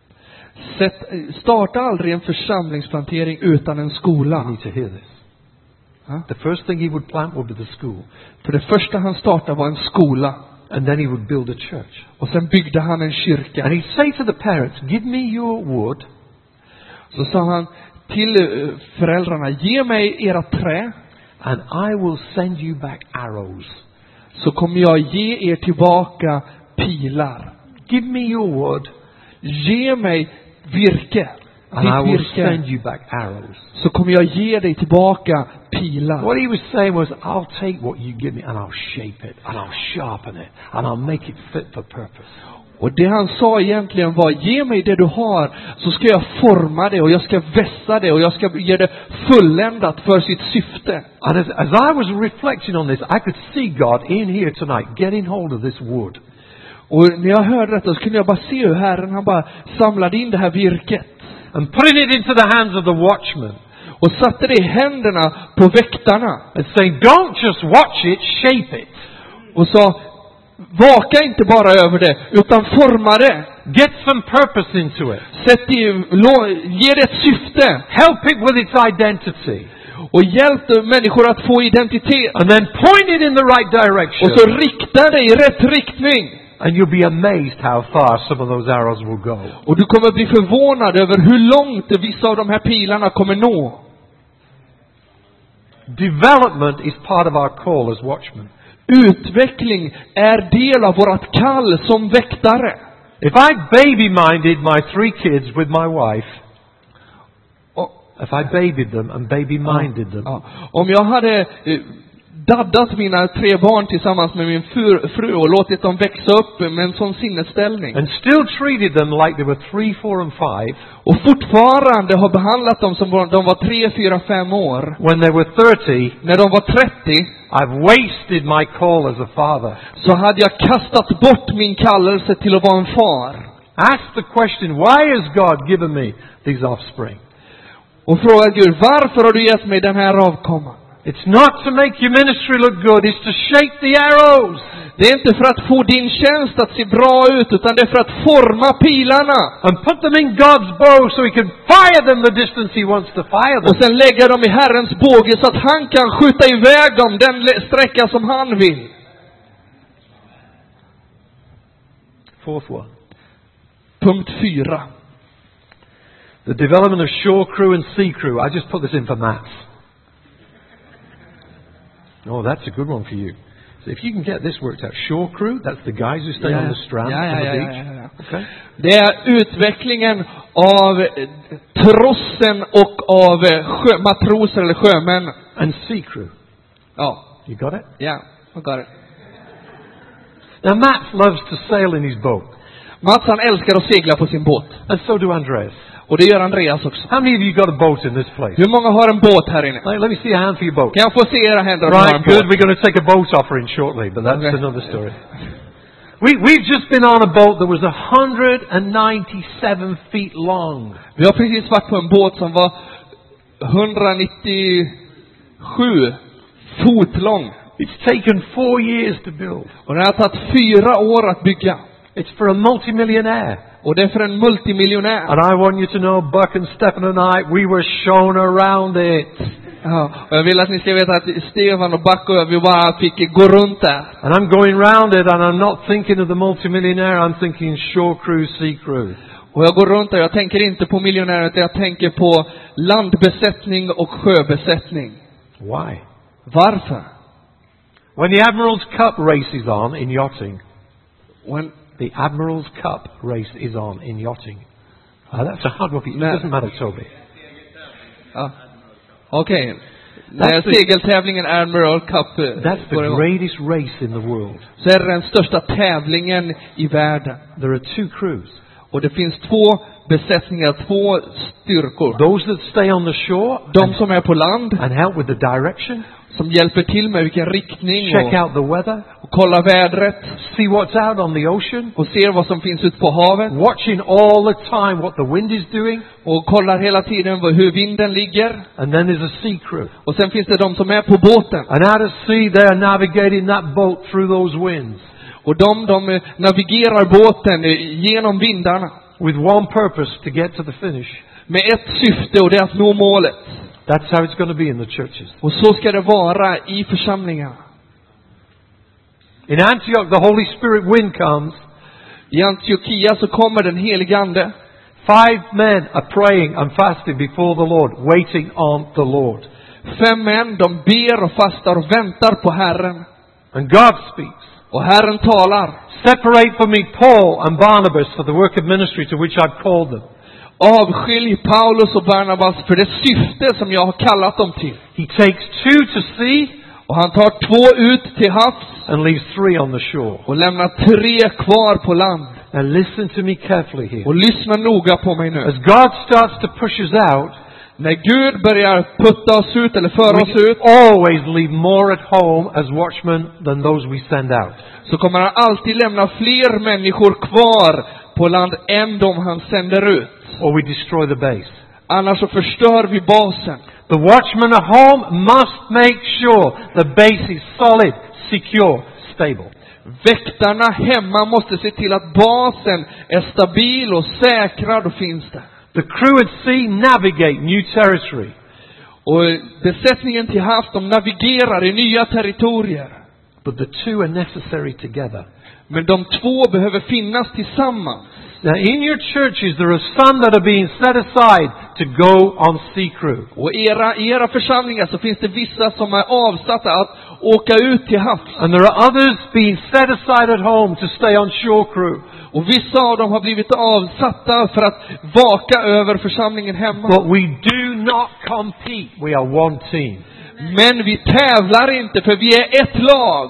Starta aldrig en församlingsplantering utan en You skola. need to hear this. Huh? The first thing he would plant would be the school. För det första han startade var en skola. And then he would build a church. Och sen byggde han en kyrka. And he'd say to the parents, give me your wood. Så sa han till föräldrarna, ge mig era trä, And I will send you back arrows. så kommer jag ge er tillbaka pilar. Give me your wood. Ge mig virke. And I Ditt will send virke. you back arrows. Så kommer jag ge dig tillbaka pilar. What he was saying was, I'll take what you give me and I'll shape it and I'll sharpen it and I'll make it fit for purpose. Och det han sa egentligen var, ge mig det du har, så ska jag forma det och jag ska vässa det och jag ska ge det fulländat för sitt syfte. And as I was reflecting on this, I could see God in here tonight getting hold of this wood. Och när jag hörde detta så kunde jag bara se hur Herren, han bara samlade in det här virket. And putting it into the hands of the watchmen. Och satte det i händerna på väktarna. And saying, don't just watch it, shape it. Och sa, vaka inte bara över det, utan forma det. Get some purpose into it. Ge det ett syfte. Help it with its identity. Och hjälp människor att få identitet. And then point it in the right direction. Och så rikta det i rätt riktning. And you'll be amazed how far some of those arrows will go. Och du kommer bli förvånad över hur långt vissa av de här pilarna kommer nå. Development is part of our call as watchmen. Utveckling är del av vårt kall som väktare. If I baby-minded my 3 kids with my wife, if I babied them and baby-minded them, Om jag hade daddat mina 3 barn tillsammans med min fru och låtit dem växa upp med en sån sinnesställning. and still treated them like they were 3, 4 and 5, Och fortfarande har behandlat dem som de var 3, 4, 5 år. when they were 30, När de var 30 I've wasted my call as a father. så hade jag kastat bort min kallelse till att vara en far. Ask the question, why has God given me these offspring? Och fråga Gud, varför har du gett mig den här avkomman? It's not to make your ministry look good, it's to shape the arrows. Det är inte för att få din tjänst att se bra ut, utan det är för att forma pilarna. And put them in God's bow so He can fire them the distance He wants to fire Och them. sen lägga dem i Herrens båge så att han kan skjuta iväg dem den sträcka som han vill. 4th one. Punkt 4. The development of shore crew and sea crew. I just put this in for maths. Oh, that's a good one for you. So if you can get this worked out. Shore crew, that's the guys who stay on the strand on the beach. Okay. Det är utvecklingen av trossen och av matroser eller sjömän. And sea crew. Ja. You got it? Ja, jag got it. Now Mats loves to sail in his boat. Mats, han älskar att segla på sin båt. And so do Andreas. Och det gör Andreas också. How many of you got a boat in this place? Hur många har en båt här inne? Let me see a hand for your boat. Kan jag få se era händer om ni har en Right, good. båt? We're going to take a boat offering shortly, but that's Okay. another story. We've just been on a boat that was 197 feet long. Vi har precis varit på en båt som var 197 fot lång. It's taken 4 years to build. Och den har tagit 4 år att bygga. It's for a multimillionaire. Och det är för en multimiljonär. And I want you to know, Buck and Stefan and I, we were shown around it. Ja, och jag vill att ni ska veta att Stefan och Buck och jag, vi bara fick gå runt där. And I'm going round it and I'm not thinking of the multimillionaire, I'm thinking shore cruise, sea cruise. Och jag går runt där, jag tänker inte på miljonärer, utan jag tänker på landbesättning och sjöbesättning. Why? Varför? When the Admiral's Cup race is on in yachting, When the Admiral's Cup race is on in yachting. That's a hard one. It doesn't matter, Toby. Ja. Okej. När segeltävlingen Admiral Cup That's the greatest race in the world. så är det den största tävlingen i världen. There are 2 crews. Och det finns 2 besättningar, 2 styrkor. Those that stay on the shore De som är på land, and help with the direction, som hjälper till med vilken riktning check out the weather, och kollar vädret see what's out on the ocean, och ser vad som finns ute på havet. watching all the time what the wind is doing, Och kollar hela tiden hur vinden ligger. and then there's a sea crew. Och sen finns det de som är på båten. And out at sea they are navigating that boat through those winds Och de navigerar båten genom vindarna. with one purpose, to get to the finish. Med ett syfte, och det är att nå målet. That's how it's going to be in the churches. Och så ska det vara i församlingarna. In Antioch the Holy Spirit wind comes. I Antiochia så kommer den helige ande. 5 men are praying and fasting before the Lord, waiting on the Lord. 5 män, de ber och fastar och väntar på Herren. And God speaks. Och Herren talar. Separate for me Paul and Barnabas for the work of ministry to which I've called them. Avskilj Paulus och Barnabas för det syfte som jag har kallat dem till. He takes 2 to sea Och han tar 2 ut till havs and leaves 3 on the shore. och lämnar 3 kvar på land. Now listen to me carefully here. Och lyssna noga på mig nu. As God starts to push us out, När Gud börjar putta oss ut eller föra oss ut, we always leave more at home as watchmen than those we send out. så kommer han alltid lämna fler människor kvar på land än de han sänder ut. Or we destroy the base. Annars så förstör vi basen. The watchman at home must make sure the base is solid, secure, stable. Väktarna hemma måste se till att basen är stabil och säkrad och finns där. The crew at sea navigate new territory. Och besättningen till havs, de navigerar i nya territorier. But the 2 are necessary together. Men de 2 behöver finnas tillsammans. Now in your churches there are some that are being set aside to go on sea crew. Och i era församlingar så finns det vissa som är avsatta att åka ut till havs. And there are others being set aside at home to stay on shore crew. Och vissa av dem har blivit avsatta för att vaka över församlingen hemma. But we do not compete. We are one team. Men vi tävlar inte, för vi är ett lag.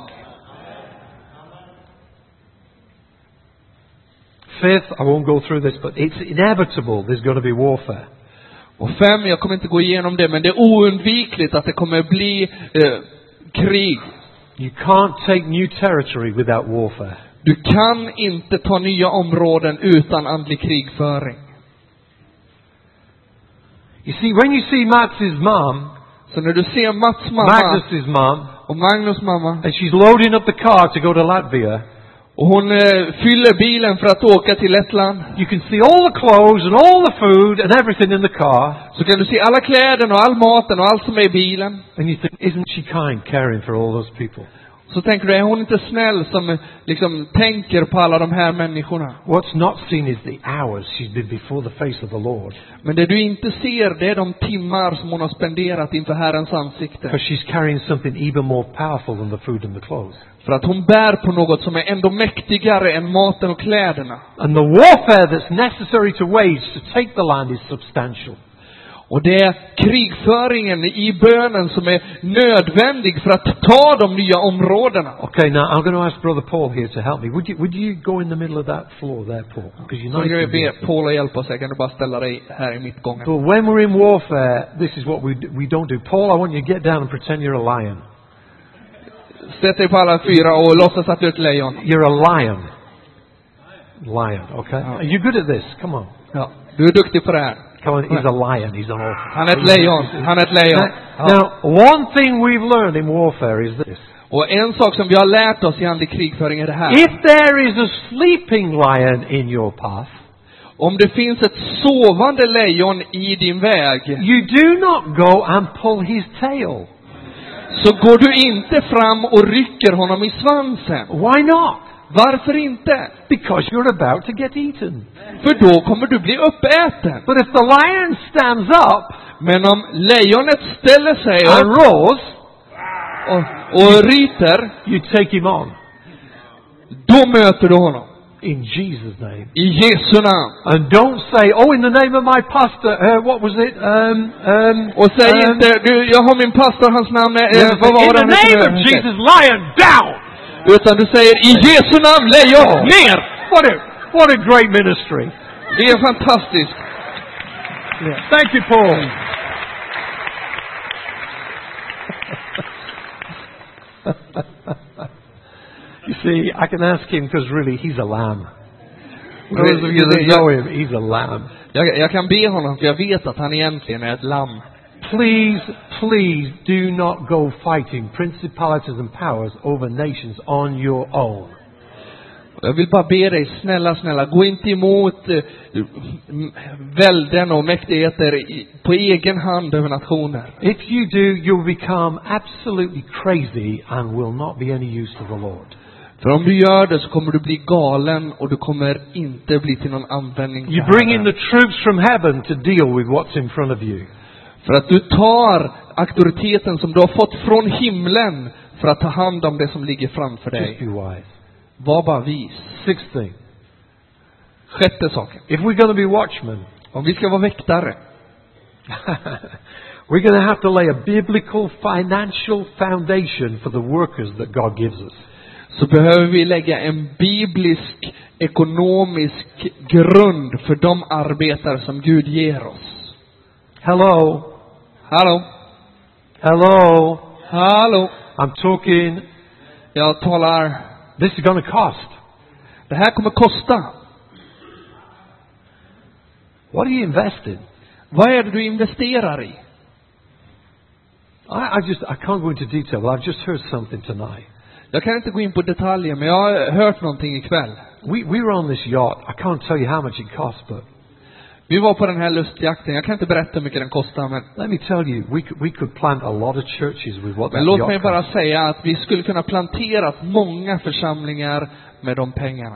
Fifth, I won't go through this, but it's inevitable there's going to be warfare. Och 5, jag kommer inte gå igenom det, men det är oundvikligt att det kommer bli krig. You can't take new territory without warfare. Du kan inte ta nya områden utan andlig krigföring. You see, when you see Mats's mom, Så när du ser Mats mamma Magnus's mom, och Magnus mamma, and she's loading up the car to go to Latvia, och hon fyller bilen för att åka till Lettland, you can see all the clothes and all the food and everything in the car, så kan du se alla kläderna och all maten och allt som är i bilen. and you think, isn't she kind, caring for all those people? Så tänker du, är hon inte snäll som liksom tänker på alla de här människorna? What's not seen is the hours she's been before the face of the Lord. Men det du inte ser, det är de timmar som hon har spenderat inför Herrens ansikte. Because she's carrying something even more powerful than the food and the clothes. För att hon bär på något som är ändå mäktigare än maten och kläderna. And the warfare that's necessary to wage to take the land is substantial. Och det är krigföringen i bönen som är nödvändig för att ta de nya områdena. Okay, now I'm going to ask Brother Paul here to help me. Would you go in the middle of that floor there, Paul? Because you're Så not. jag ber Paul att hjälpa oss. Jag kan du bara ställa dig här i mittgången. But when we're in warfare, this is what we don't do. Paul, I want you to get down and pretend you're a lion. Sätt dig på alla 4 och låtsas att du är ett lejon. You're a lion. Lion, okay? Are you good at this? Come on. Ja, du är duktig på det här. Come on, he's a lion. He's an orphan. Han är ett lejon. Han är ett lejon. Now, one thing we've learned in warfare is this. Och en sak som vi har lärt oss i andlig krigföring är det här. If there is a sleeping lion in your path, Om det finns ett sovande lejon i din väg, you do not go and pull his tail. så går du inte fram och rycker honom i svansen. Why not? Varför inte? Because you're about to get eaten. För då kommer du bli uppäten. But if the lion stands up Men om lejonet ställer sig and upp roars, och ryter, you take him on. då möter du honom. In Jesus' name. I Jesu namn. And don't say, oh, in the name of my pastor, what was it? Och säg inte, jag har min pastor, hans namn är... vad var in det the han name heter? of Jesus, lion, down! Utan du säger, i Jesu namn, lejon, ner! What a great ministry. Det är fantastiskt. Thank you, Paul. You see, I can ask him because really he's a lamb. Those of you that know him, he's a lamb. Jag kan be honom, för jag vet att han egentligen är ett lamm. Please do not go fighting principalities and powers over nations on your own. Jag vill bara be dig, snälla, gå inte emot välden och mäktigheter på egen hand över nationer. If you do, you'll become absolutely crazy and will not be any use to the Lord. För om du gör det så kommer du bli galen och du kommer inte bli till någon användning för You bring in Herren. the troops from heaven to deal with what's in front of you. För att du tar auktoriteten som du har fått från himlen för att ta hand om det som ligger framför Just dig. be wise. Var bara vis. Sixth thing. Sjätte saken. If we're going to be watchmen, Om vi ska vara väktare, we're going to have to lay a biblical financial foundation for the workers that God gives us. så behöver vi lägga en biblisk ekonomisk grund för de arbetare som Gud ger oss. Hello. Hallå? Hello. Hallå? I'm talking. Jag talar. This is going to cost. Det här kommer kosta. What do you invest in? Vad är det du investerar i? I can't go into detail, but I've just heard something tonight. Jag kan inte gå in på detaljer, men jag har hört någonting ikväll. We were on this yacht. I can't tell you how much it cost, but Vi var på den här lustjakten. Jag kan inte berätta hur mycket den kostar, men let me tell you, we could plant a lot of churches with what that låt yacht mig bara cost. säga att vi skulle kunna plantera många församlingar med de pengarna.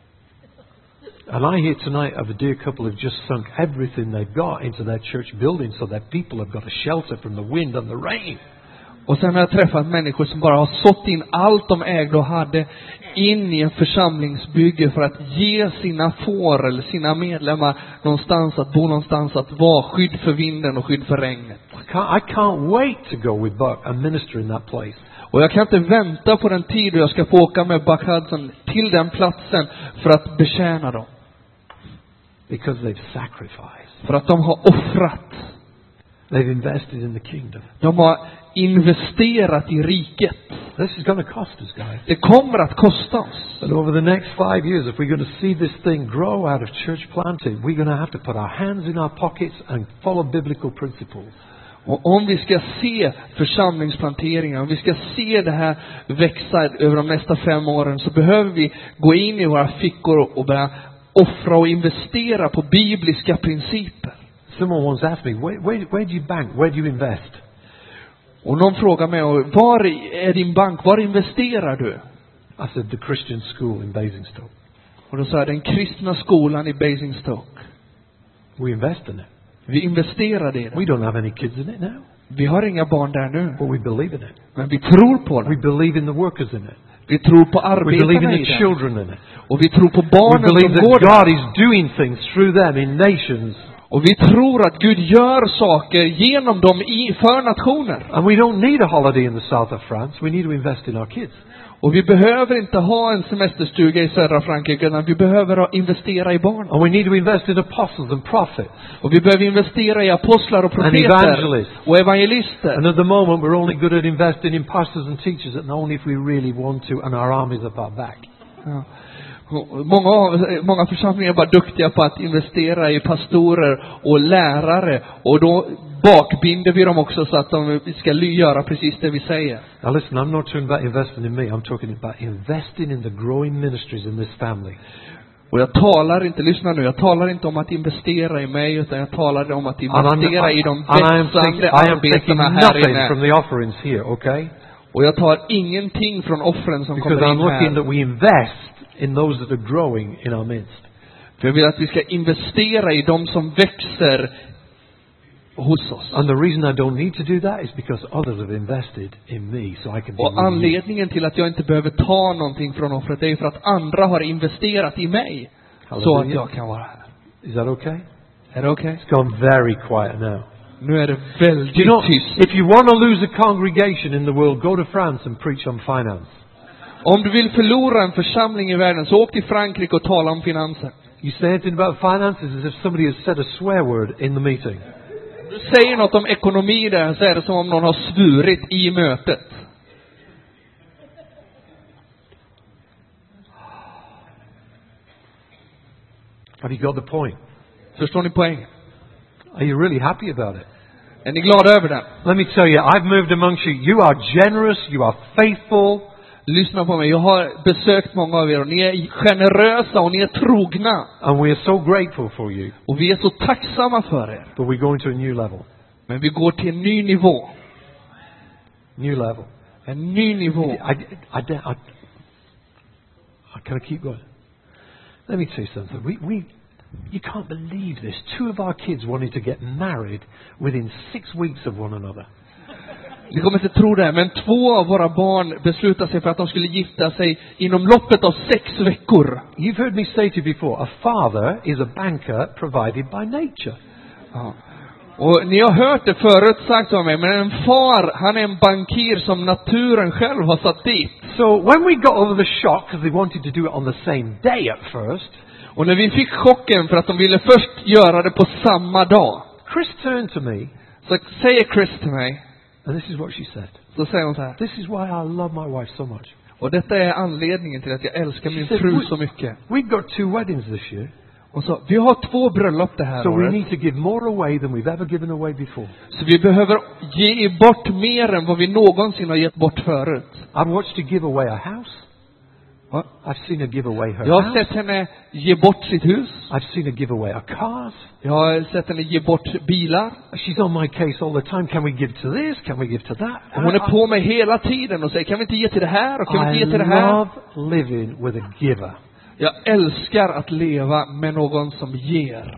And I hear tonight of a dear couple who've just sunk everything they've got into their church building so that people have got a shelter from the wind and the rain. Och sen har jag träffat människor som bara har sått in allt de ägde och hade in i en församlingsbygge för att ge sina får eller sina medlemmar någonstans att bo, någonstans att vara, skydd för vinden och skydd för regnet. I can't wait to go with Buck and minister in that place. Och jag kan inte vänta på den tid då jag ska få åka med Buck Hudson till den platsen för att betjäna dem. Because they've sacrificed. För att de har offrat. They've invested in the kingdom. De har investerat i riket. This is going to cost us, guys. Det kommer att kosta oss. But over the next 5 years, if we're going to see this thing grow out of church planting, we're going to have to put our hands in our pockets and follow biblical principles. Och om vi ska se församlingsplanteringar, om vi ska se det här växa över de nästa 5 åren, så behöver vi gå in i våra fickor och börja offra och investera på bibliska principer. Someone once asked me, where do you bank? Where do you invest? Och någon frågar mig, var är din bank? Var investerar du? I said, the Christian school in Basingstoke. Och då sa jag, den kristna skolan i Basingstoke. We invest in it. Vi investerade i We den. don't have any kids in it now, Vi har inga barn där nu. but we believe in it. Men vi tror på We den. believe in the workers in it. Vi tror på We believe in arbetarna the i den. children in it. Och vi tror på We barnen believe som går that God där. is doing things through them in nations. Och vi tror att Gud gör saker genom dem för nationer. And we don't need a holiday in the south of France. We need to invest in our kids. Och vi behöver inte ha en semesterstuga i södra Frankrike, utan vi behöver investera i barnen. And we need to invest in apostles and prophets. Och vi behöver investera i apostlar och profeter evangelists. och evangelister. And at the moment we're only good at investing in pastors and teachers and only if we really want to and our armies up our back. Ja. Många församlingar är bara duktiga på att investera i pastorer och lärare. Och då bakbinder vi dem också så att de ska göra precis det vi säger. Now listen, I'm not talking about investing in me. I'm talking about investing in the growing ministries in this family. Och jag talar inte om att investera i mig, utan jag talar om att investera i de växande arbetena här inne. From the offerings here, okay? Och jag tar ingenting från offren som Because kommer in I'm looking här. that we invest in those that are growing in our midst. För jag vill att vi ska investera i de som växer hos oss. And the reason I don't need to do that is because others have invested in me, so I can be. Och anledningen till att jag inte behöver ta någonting från offret är för att andra har investerat i mig. Så att jag kan vara här. Is that okay? Är det okej? It's gone very quiet now. Nu är det väldigt tyst. If you want to lose a congregation in the world, go to France and preach on finance. Om du vill förlora en församling i världen, så åk till Frankrike och tala om finanser. You say anything about finances as if somebody has said a swear word in the meeting. Du säger något om ekonomi där, så är det som om någon har svurit i mötet. Have you got the point? Förstår ni poängen? Are you really happy about it? Är ni glada över den? Let me tell you, I've moved amongst you. You are generous, you are faithful. Lyssna på mig. Jag har besökt många av er och ni är generösa och ni är trogna. And we are so grateful for you. Och vi är så tacksamma för er. But we're going to a new level. Men vi går till en ny nivå. New level. En ny nivå. Can I keep going? Let me tell you something. You can't believe this. 2 of our kids wanted to get married within 6 weeks of one another. Ni kommer inte tro det, men 2 av våra barn beslutade sig för att de skulle gifta sig inom loppet av 6 veckor. You've heard me say to you before, a father is a banker provided by nature. Ja. Och ni har hört det förut sagt av mig, men en far, han är en bankir som naturen själv har satt dit. So when we got over the shock, because they wanted to do it on the same day at first. Och när vi fick chocken för att de ville först göra det på samma dag. Chris turned to me. Så säger Chris till mig. And this is what she said. Så säger hon så här. This is why I love my wife so much. Och detta är anledningen till att jag älskar min fru så mycket. We've got 2 weddings this year. Och så, vi har 2 bröllop det här so året. We need to give more away than we've ever given away before. Så vi behöver ge bort mer än vad vi någonsin har gett bort förut. I've watched her give away a house. What? I've seen her give away her Jag har house. sett henne ge bort sitt hus. I've seen her give away our cars. Jag har sett henne ge bort bilar. She's on my case all the time. Can we give to this? Can we give to that? Och hon är på mig hela tiden och säger, kan vi inte ge till det här? Och kan vi inte ge till det I här? love living with a giver. Jag älskar att leva med någon som ger.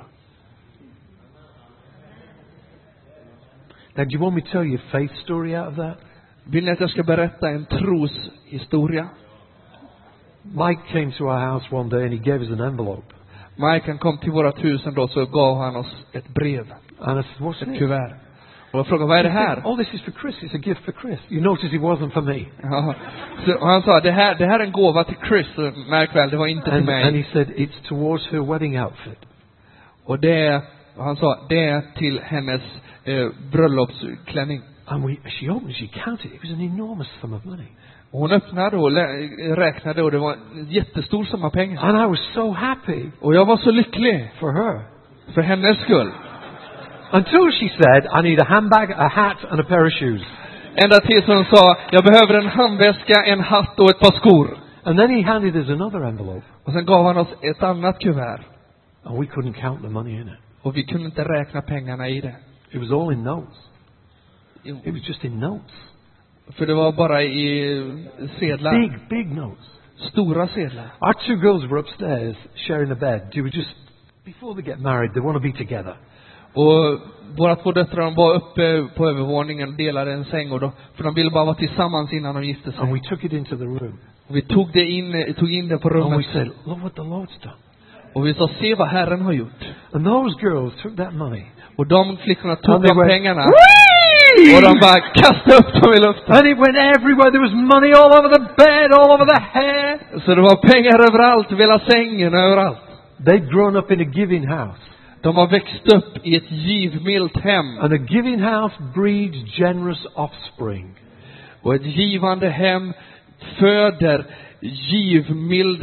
Now, do you want me to tell you a faith story out of that? Vill ni att jag ska berätta en troshistoria? Mike came to our house one day and he gave us an envelope. Mike, han kom till vårat hus en dag, så gav han oss ett brev. And I said, what's Ett it? kuvert. Och jag frågade, vad är det här? Oh, this is for Chris. It's a gift for Chris. You notice it wasn't for me. Ja. Så han sa, det här är en gåva till Chris. Märk väl, det var inte till And mig. he said, it's towards her wedding outfit. Och han sa, det är till hennes bröllopsklänning. And she opened, she counted. It was an enormous sum of money. Och hon öppnade och räknade och det var en jättestor summa pengar. And I was so happy Och jag var så lycklig for her. för hennes skull. Until she said, I need a handbag, a hat and a pair of shoes. Ända tills hon sa, jag behöver en handväska, en hatt och ett par skor. And then he handed us another envelope. Och sen gav han oss ett annat kuvert. And we couldn't count the money in it. Och vi kunde inte räkna pengarna i det. It was all in notes. Jo. It was just in notes. För det var bara i sedlar. Big notes. Stora sedlar. Our 2 girls were upstairs sharing a bed. They were just, before they get married, they want to be together. Och våra 2 döttrar, de var uppe på övervåningen och delade en säng. Och för de ville bara vara tillsammans innan de gifte sig. And we took it into the room. Och vi tog in det på rummet. And we said, look what the Lord's done. Och vi sa, se vad Herren har gjort. And those girls took that money. Och de flickorna tog And they de went, pengarna. Whee! Och de bara kastade upp dem i luften. And it went everywhere. There was money all over the bed, all over the hair. Så det var pengar överallt, vid hela sängen, överallt. They'd grown up in a giving house. De har växt upp i ett givmilt hem. And a giving house breeds generous offspring. Och ett givande hem föder givmilda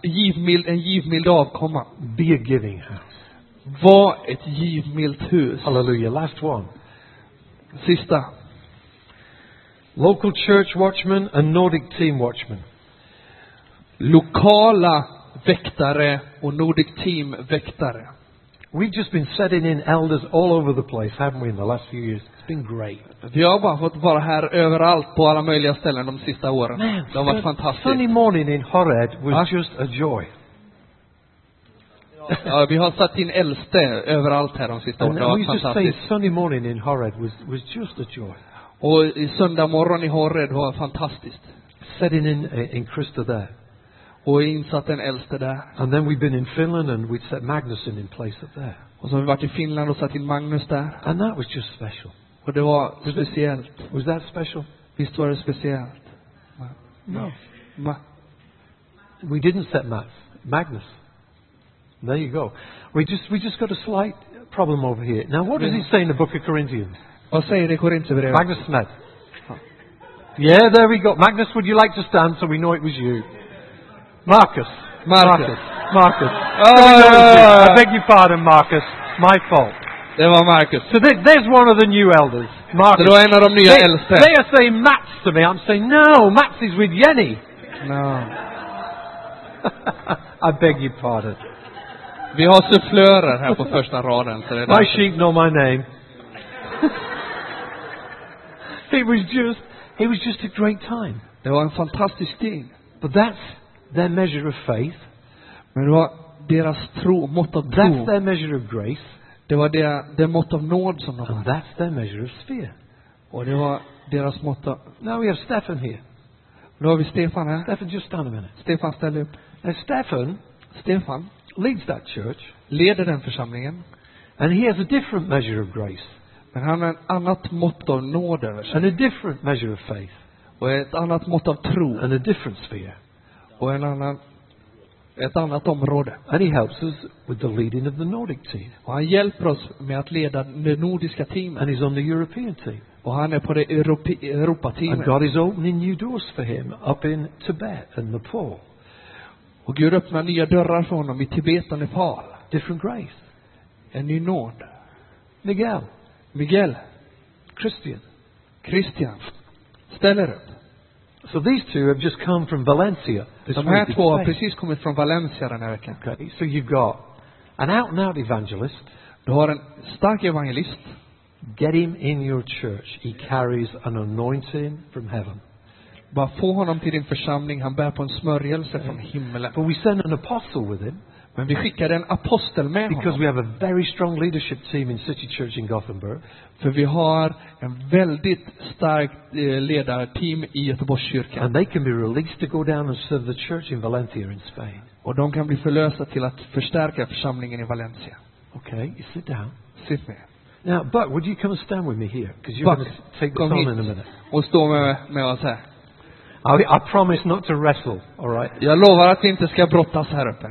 en givmild avkomma. Be a giving house. Var ett givmilt hus. Hallelujah. Last one. Sista. Local church watchmen and Nordic team watchmen. Lokala väktare och Nordic team väktare. We've just been setting in elders all over the place, haven't we, in the last few years? It's been great. Vi har bara fått vara här överallt på alla möjliga ställen de sista åren. Man, Det har varit fantastiskt. Sunday morning in Horeb was just a joy. Ja, vi har satt in äldste överallt här de sista åren. And Det har we varit just say fantastiskt. Sunday morning in Horeb was just a joy. Och i söndag morgon i Horred var fantastiskt. Setting in Krista there. Och insatt en äldste där. And then we've been in Finland and we'd set Magnusson in place up there. Och så har vi varit i Finland och satt in Magnus där. And that was just special. Och det var speciellt. Was that special? Visst var det speciellt? No. Ma- We didn't set Magnus. There you go. We just got a slight problem over here. Now what does it say in the book of Corinthians? Vad säger det i Korinthierbrevet? Magnus Smith. Yeah, there we go. Magnus, would you like to stand so we know it was you? Marcus. Marcus. I beg your pardon, Marcus. My fault. Det var Marcus. So there's one of the new elders. Marcus. Så det var en av de nya äldste. They are saying Mats to me. I'm saying, no, Mats is with Jenny. No. I beg your pardon. Vi har sufflörer här på första raden. Så det är My därför. sheep know my name. It was just a great time. Det var en fantastisk tid. But that's their measure of faith. Men det var deras tro, mått av That's tro. their measure of grace. Det var det mått av nåd som de And hade. that's their measure of sphere. Och det var deras mått av... Now we have Stefan here. Nu har vi Stefan här. Stefan, just stand a minute. Stefan ställer upp. Now Stefan leads that church. Leder den församlingen. And he has a different measure of grace. Men han har ett annat mått av nåd över sig. And a different measure of faith. Och ett annat mått av tro. And a different sphere. Och ett annat område. And he helps us with the leading of the Nordic team. Och han hjälper oss med att leda det nordiska teamet. And he's on the European team. Och han är på det And Europateamet. God is opening new doors for him up in Tibet and Nepal. Och Gud öppnar nya dörrar för honom i Tibet och Nepal. Different grace. En ny nåd. Miguel. Christian. Ställer upp. So these two have just come from Valencia. De här två har precis kommit från Valencia den här veckan. Okay, so you've got an out-and-out evangelist. Du har en stark evangelist. Get him in your church. He carries an anointing from heaven. Bara få honom till din församling. Han bär på en smörjelse från himmelen. But we send an apostle with him. Men vi skickade en apostel med Because honom. we have a very strong leadership team in City Church in Gothenburg. För vi har en väldigt starkt ledarteam i Göteborgskyrkan. And they can be released to go down and serve the church in Valencia in Spain. Och de kan bli förlösta till att förstärka församlingen i Valencia. Okay, you sit down. Sitt med. Now, Buck, would you come and stand with me here? Because you're Buck, going to take the kom phone hit. in a minute. Och stå med oss här. I promise not to wrestle, all right? Jag lovar att vi inte ska brottas här uppe.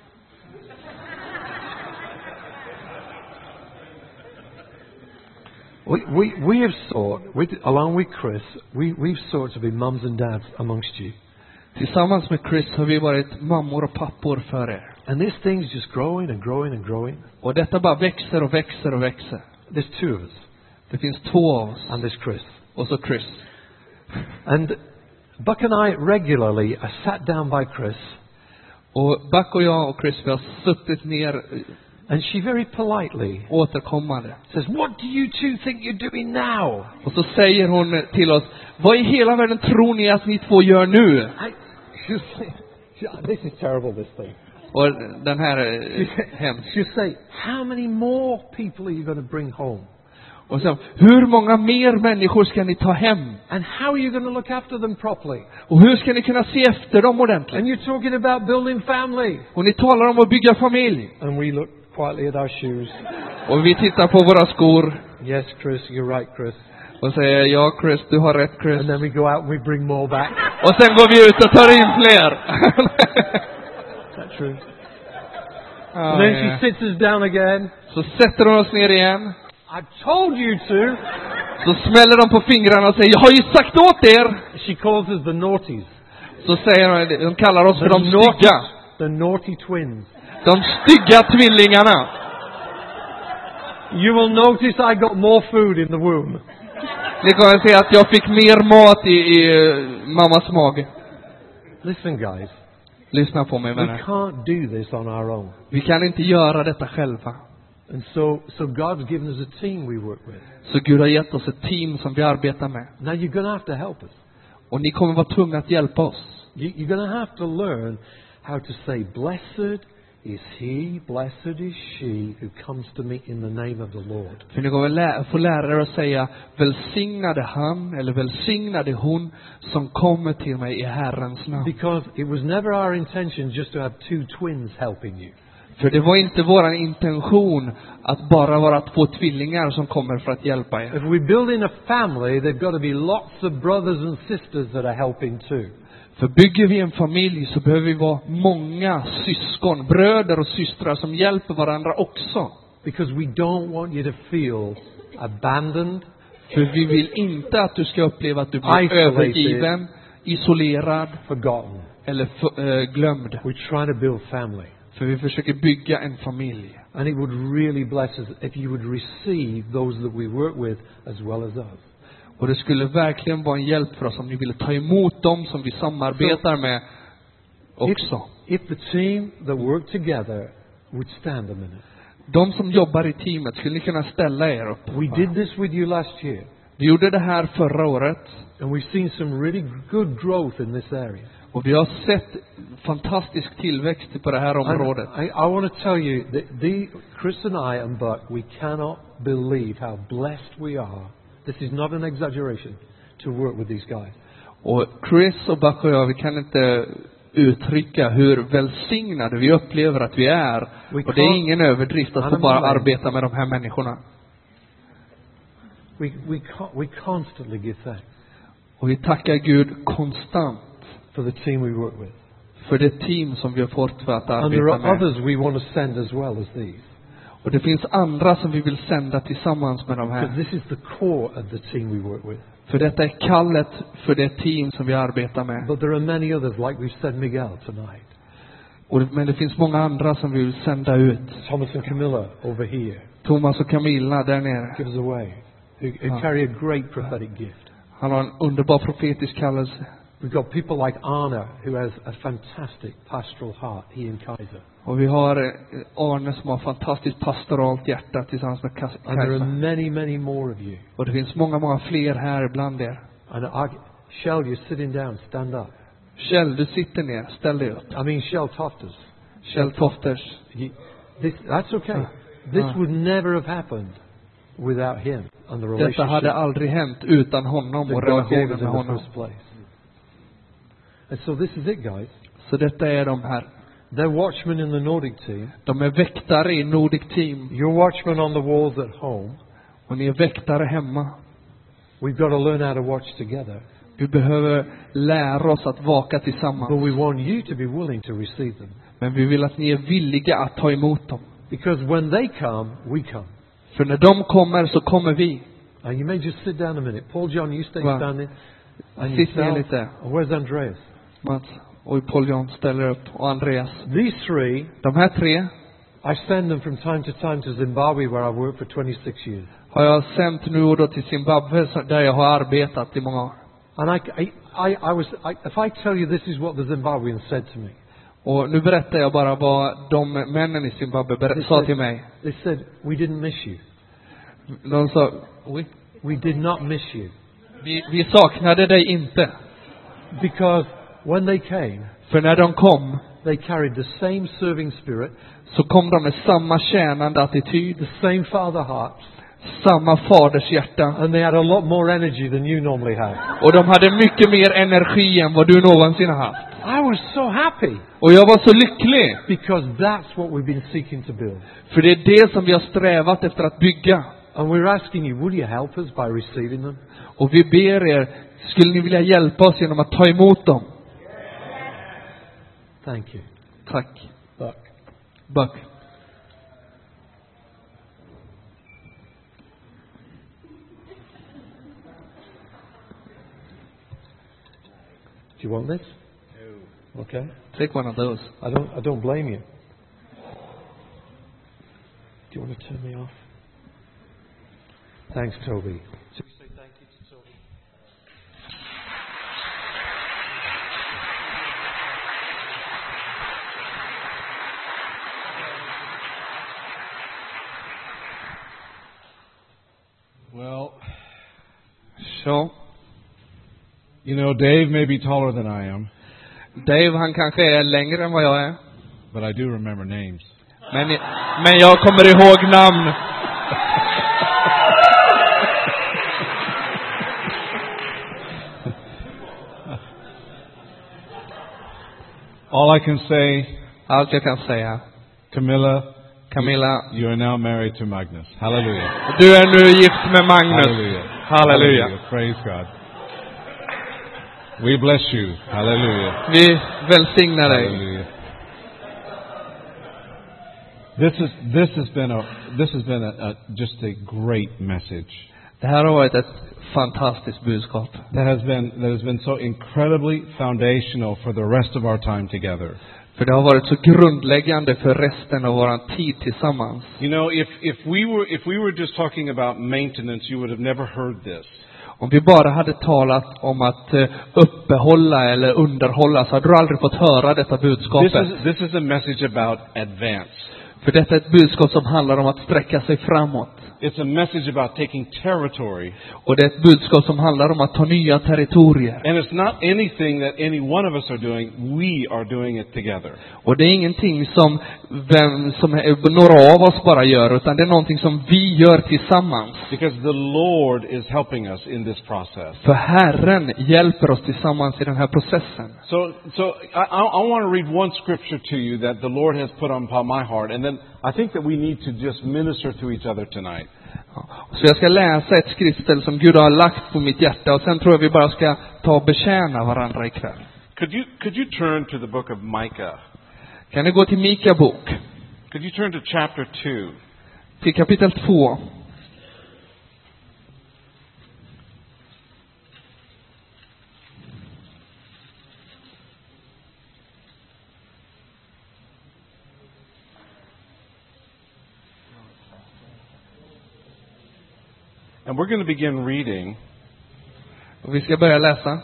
We have sought, along with Chris, we've sought to be mums and dads amongst you. Tillsammans med Chris har vi varit mammor och pappor för er. And this thing's just growing and growing and growing. Och detta bara växer och växer och växer. There's two of us. Det finns två av oss. And there's Chris. Och så Chris. And Buck and I regularly are sat down by Chris. Och Buck och jag och Chris, vi har suttit ner And she very politely återkommande. says, what do you two think you're doing now? Och så säger hon till oss, vad i hela världen tror ni att ni två gör nu? This is terrible, this thing. Och den här är hemsk. She'll say, how many more people are you going to bring home? Och så, hur många mer människor ska ni ta hem? And how are you going to look after them properly? Och hur ska ni kunna se efter dem ordentligt? And you're talking about building family. Och ni talar om att bygga familj. And we look quietly at our shoes. Och vi tittar på våra skor. Yes, Chris, you're right, Chris. Och säger, ja Chris, du har rätt Chris. And then we go out and we bring more back. Och sen går vi ut och tar in fler. Is that true? And then she sits us down again. Så sätter hon oss ner igen. I've told you to. Så smäller de på fingrarna och säger, jag har ju sagt åt er. She calls us the naughties. Så säger de kallar oss för de stygga. The naughty twins. De stygga tvillingarna. You will notice I got more food in the womb. Ni kommer se att jag fick mer mat i mammas mage. Listen, guys. Lyssna på mig, We vänner. can't do this on our own. Vi kan inte göra detta själva. And so God's given us a team we work with. Så Gud har gett oss ett team som vi arbetar med. Now you're going to have to help us. Och ni kommer vara tvungna att hjälpa oss. You're going to have to learn how to say, blessed is he, blessed is she who comes to me in the name of the Lord. För ni kommer få lära er att säga, välsignade han eller välsignade hon som kommer till mig i Herrens namn. Because it was never our intention just to have two twins helping you. För det var inte våran intention att bara vara två tvillingar som kommer för att hjälpa er. If we build in a family, there've got to be lots of brothers and sisters that are helping too. För bygger vi en familj så behöver vi vara många syskon, bröder och systrar som hjälper varandra också. Because we don't want you to feel abandoned. För vi vill inte att du ska uppleva att du blir Isolated. övergiven, isolerad Forgotten. eller glömd. We're trying to build family. För vi försöker bygga en familj. And it would really bless us if you would receive those that we work with as well as us. Och det skulle verkligen vara en hjälp för oss om ni ville ta emot dem som vi samarbetar med också. If the team that work together would stand a minute. De som jobbar i teamet, skulle ni kunna ställa er upp? We did this with you last year. Vi gjorde det här förra året. And we've seen some really good growth in this area. Och vi har sett fantastisk tillväxt på det här området. I want to tell you that Chris and I and Buck, we cannot believe how blessed we are. This is not an exaggeration to work with these guys. Och Chris och Buck och jag, vi kan inte uttrycka hur välsignade vi upplever att vi är. Och det är ingen överdrift att få bara arbeta med de här människorna. We constantly give thanks. Och vi tackar Gud konstant for the team we work with. För det team som vi har fått för att And there arbeta are med. others we want to send as well as these. Och det finns andra som vi vill sända tillsammans med de Because här. this is the core of the team we work with. För detta är kallet för det team som vi arbetar med. But there are many others, like we've said Miguel tonight. Men det finns många andra som vi vill sända ut. Thomas and Camilla over here. Thomas och Camilla där nere. Give us away. Who carry a great prophetic gift. Han har en underbar profetisk kallelse. We've got people like Anna, who has a fantastic pastoral heart, he and Kaiser. Och vi har Arne som har fantastiskt pastoralt hjärta tillsammans med And there are Kajsa. many, many more of you. Och det finns många fler här bland er. And Shell, you're sitting down, stand up. Kjell, du sitter ner, ställ dig upp. I mean, Shell Tofters. Kjell Tofters. That's okay. This would never have happened without him and the Detta relationship hade aldrig hänt utan honom that och God gave relationen us med in the honom. first place. And so this is it, guys. Så detta är de här. They're watchmen in the Nordic team. De är väktare i Nordic Team. You're watchmen on the walls at home. Och ni är väktare hemma. We've got to learn how to watch together. Vi behöver lära oss att vaka But tillsammans. we want you to be willing to receive them. Men vi vill att ni är villiga att ta emot dem. Because when they come, we come. För när de kommer så kommer vi. And you may just sit down a minute. Paul John, you stay Va? standing. And Sitt ner yourself. lite. Where's Andreas? Mats och Paul John ställer upp. Och Andreas. These three, De här tre I send them from time to Zimbabwe, where I've worked for 26 years. har jag sänt nu och då till Zimbabwe där jag har arbetat i många år. And if I tell you this is what the Zimbabweans said to me. Och nu berättar jag bara vad de männen i Zimbabwe sa till mig. They said, we didn't miss you. De sa, We did not miss you. vi saknade dig inte. Because when they came, För när de kom they carried the same serving spirit, så kom de med samma tjänande attityd, the same father hearts, samma faders hjärta. and they had a lot more energy than you normally have. Och de hade mycket mer energi än vad du någonsin har haft. I was so happy. Och jag var så lycklig. Because that's what we've been seeking to build. För det är det som vi har strävat efter att bygga. And we're asking you, would you help us by receiving them? Och vi ber er, skulle ni vilja hjälpa oss genom att ta emot dem? Thank you. Tack. Buck. Do you want this? No. Okay? Take one of those. I don't blame you. Do you want to turn me off? Thanks, Toby. So we say thank you to Toby. Well, Så, you know, Dave may be taller than I am, Dave, han kanske är längre än vad jag är. but I do remember names. Men jag kommer ihåg namn. All I can say, Allt jag kan säga. Camilla, you are now married to Magnus. Hallelujah. Du är nu gift med Magnus. Hallelujah. Halleluja. Praise God. We bless you. Hallelujah. Vi välsignar dig. Hallelujah. This has been just a great message. Det här har varit ett fantastiskt budskap. That has been so incredibly foundational for the rest of our time together. För det har varit så grundläggande för resten av vår tid tillsammans. You know, if we were just talking about maintenance, you would have never heard this. Om vi bara hade talat om att uppehålla eller underhålla, så hade du aldrig fått höra detta budskapet. This is a message about advance. För detta är ett budskap som handlar om att sträcka sig framåt. It's a message about taking territory. Och det är ett budskap som handlar om att ta nya territorier. And it's not anything that any one of us are doing. We are doing it together. Och det är ingenting som några av oss bara gör, utan det är någonting som vi gör tillsammans. Because the Lord is helping us in this process. För Herren hjälper oss tillsammans i den här processen. So I want to read one scripture to you that the Lord has put upon my heart, and then I think that we need to just minister to each other tonight. Så jag ska läsa ett skriftställe som Gud har lagt på mitt hjärta, och sen tror jag vi bara ska ta och betjäna varandra ikväll. Could you turn to the book of Micah? Kan ni gå till Mika bok? Could you turn to chapter 2? Till kapitel 2. And we're going to begin reading Och vi ska börja läsa.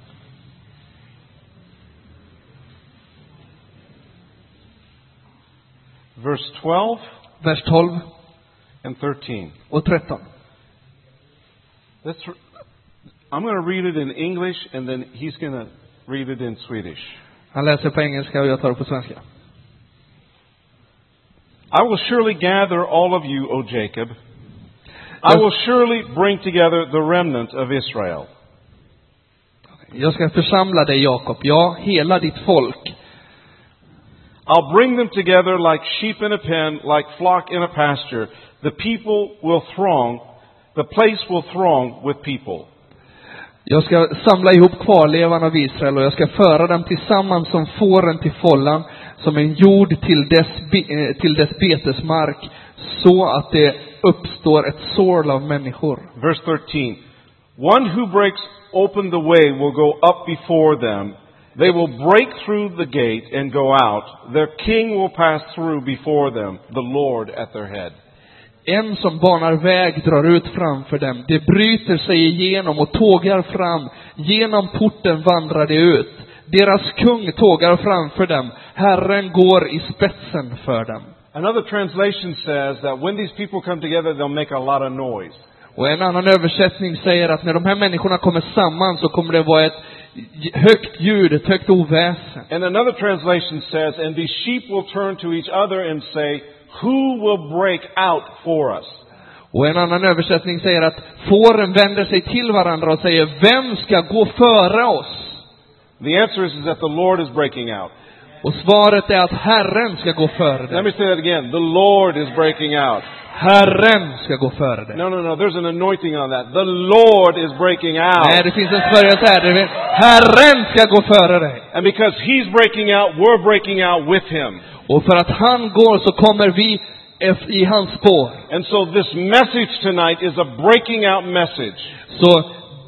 verse 12 Vers 12 and 13. och 13. I'm going to read it in English, and then he's going to read it in Swedish. Han läser på engelska och jag tar det på svenska. I will surely gather all of you, O Jacob. I will surely bring together the remnant of Israel. Jag ska församla dig, Jakob, ja, hela ditt folk. I'll bring them together like sheep in a pen, like flock in a pasture. The place will throng with people. Jag ska samla ihop kvarlevan av Israel, och jag ska föra dem tillsammans som fåren till follan, som en jord till dess betesmark, så att det uppstår ett sorl av människor. Verse 13. One who breaks open the way will go up before them. They will break through the gate and go out. Their king will pass through before them, the Lord at their head. En som banar väg drar ut framför dem. De bryter sig igenom och tågar fram. Genom porten vandrar de ut. Deras kung tågar framför dem. Herren går i spetsen för dem. Another translation says that when these people come together, they'll make a lot of noise. Och en annan översättning säger att när de här människorna kommer samman så kommer det vara ett högt ljud, ett högt oväsen. And another translation says, and these sheep will turn to each other and say, who will break out for us? Och en annan översättning säger att fåren vänder sig till varandra och säger, vem ska gå före oss? The answer is that the Lord is breaking out. Och svaret är att Herren ska gå före Let dem. me say that again. The Lord is breaking out. Herren ska gå före dem. No. There's an anointing on that. The Lord is breaking out. Nej, det finns en smörjelse här. Herren ska gå före dig. And because He's breaking out, we're breaking out with Him. Och för att han går så kommer vi i hans spår. And so this message tonight is a breaking out message. Så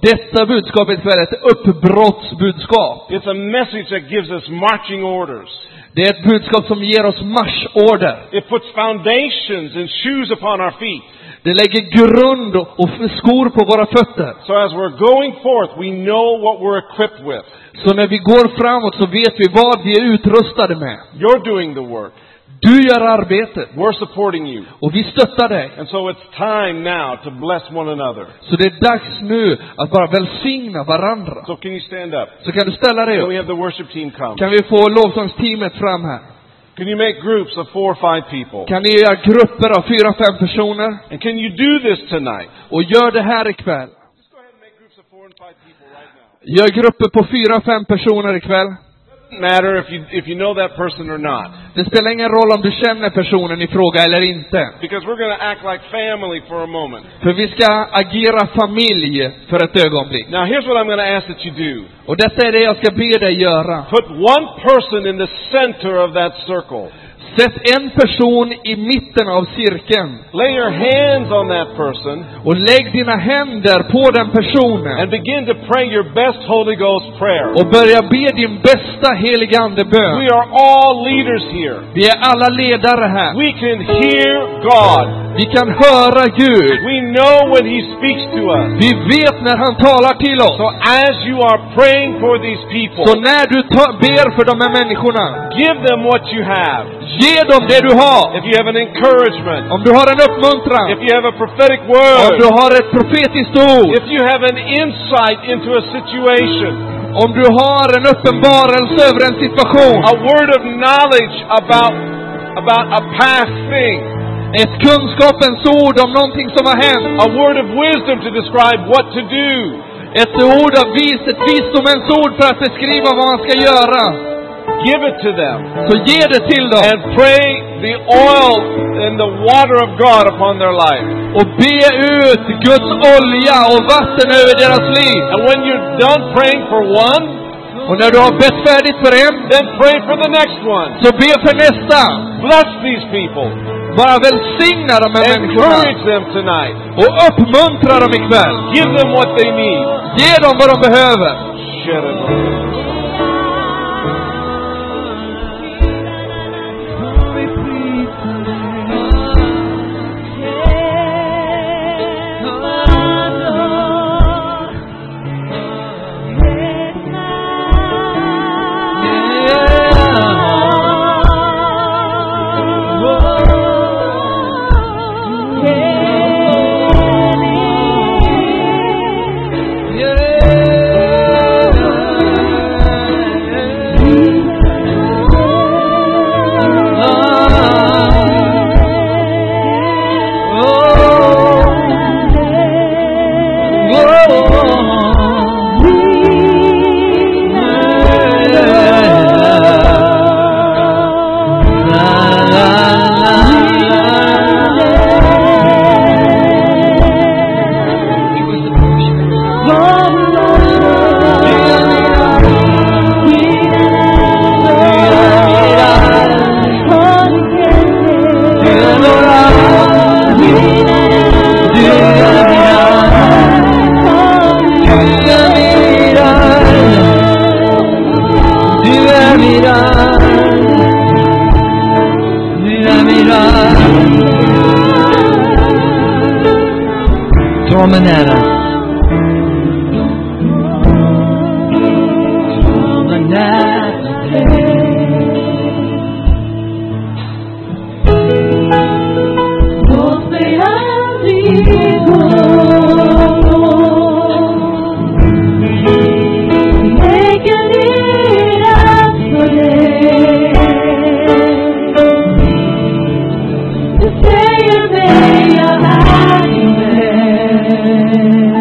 Detta budskapet är ett uppbrottsbudskap. It's a message that gives us marching orders. Det är ett budskap som ger oss marschorder. It puts foundations and shoes upon our feet. Det lägger grund och skor på våra fötter. So as we're going forth, we know what we're equipped with. Så när vi går framåt så vet vi vad vi är utrustade med. You're doing the work. Du gör arbetet. We're supporting you. Och vi stöttar dig. And so it's time now to bless one another. Så det är dags nu att bara välsigna varandra. So can you stand up? Så kan du ställa dig Can we upp. have the worship team come? Kan vi få lovsångsteamet fram här? Can you make groups of 4 or 5 people? Kan ni göra grupper av 4-5 personer? And can you do this tonight? Och gör det här ikväll. Just go ahead and make groups of 4 and 5 people right now. Gör grupper på 4-5 personer ikväll. Doesn't matter if you know that person or not. Det spelar ingen roll om du känner personen i fråga eller inte. Because we're going to act like family for a moment. För vi ska agera familj för ett ögonblick. Now here's what I'm going to ask that you do. Och detta är det jag ska be dig göra. Put one person in the center of that circle. Sätt en person i mitten av cirkeln. Lay your hands on that person. Och lägg dina händer på den personen. And begin to pray your best Holy Ghost prayer. Och börja be din bästa helige ande bön. We are all leaders here. Vi är alla ledare här. We can hear God. Vi kan höra Gud. We know when He speaks to us. Vi vet när han talar till oss. So as you are praying for these people, Så när du ber för de här människorna, give them what you have. ge dem det du har. If you have an encouragement, Om du har en uppmuntran, if you have a prophetic om word, du har ett profetiskt ord, if you have an insight into a situation, om du har en uppenbarelse över en situation, a word of knowledge about a past thing, ett kunskapens ord om någonting som har hänt, a word of wisdom to describe what to do, ett ord av ett visdomens ord för att beskriva vad man ska göra, give it to them. så ge det till dem. And pray the oil and the water of God upon their life. Och be ut Guds olja och vatten över deras liv. And when you're done praying for one, Och när du har bett färdigt för en, then pray for the next one. så be för nästa. Bless these people. Bara välsigna de här människorna. Encourage them tonight. Och uppmuntra dem ikväll. Give them what they need. Ge dem vad de behöver. Say your name,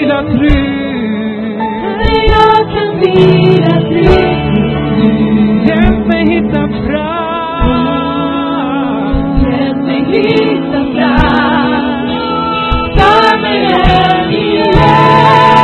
vila tryggt. Jag kan vila tryggt. Hjälp mig hitta fram. Hjälp mig hitta fram. Ta mig hem igen.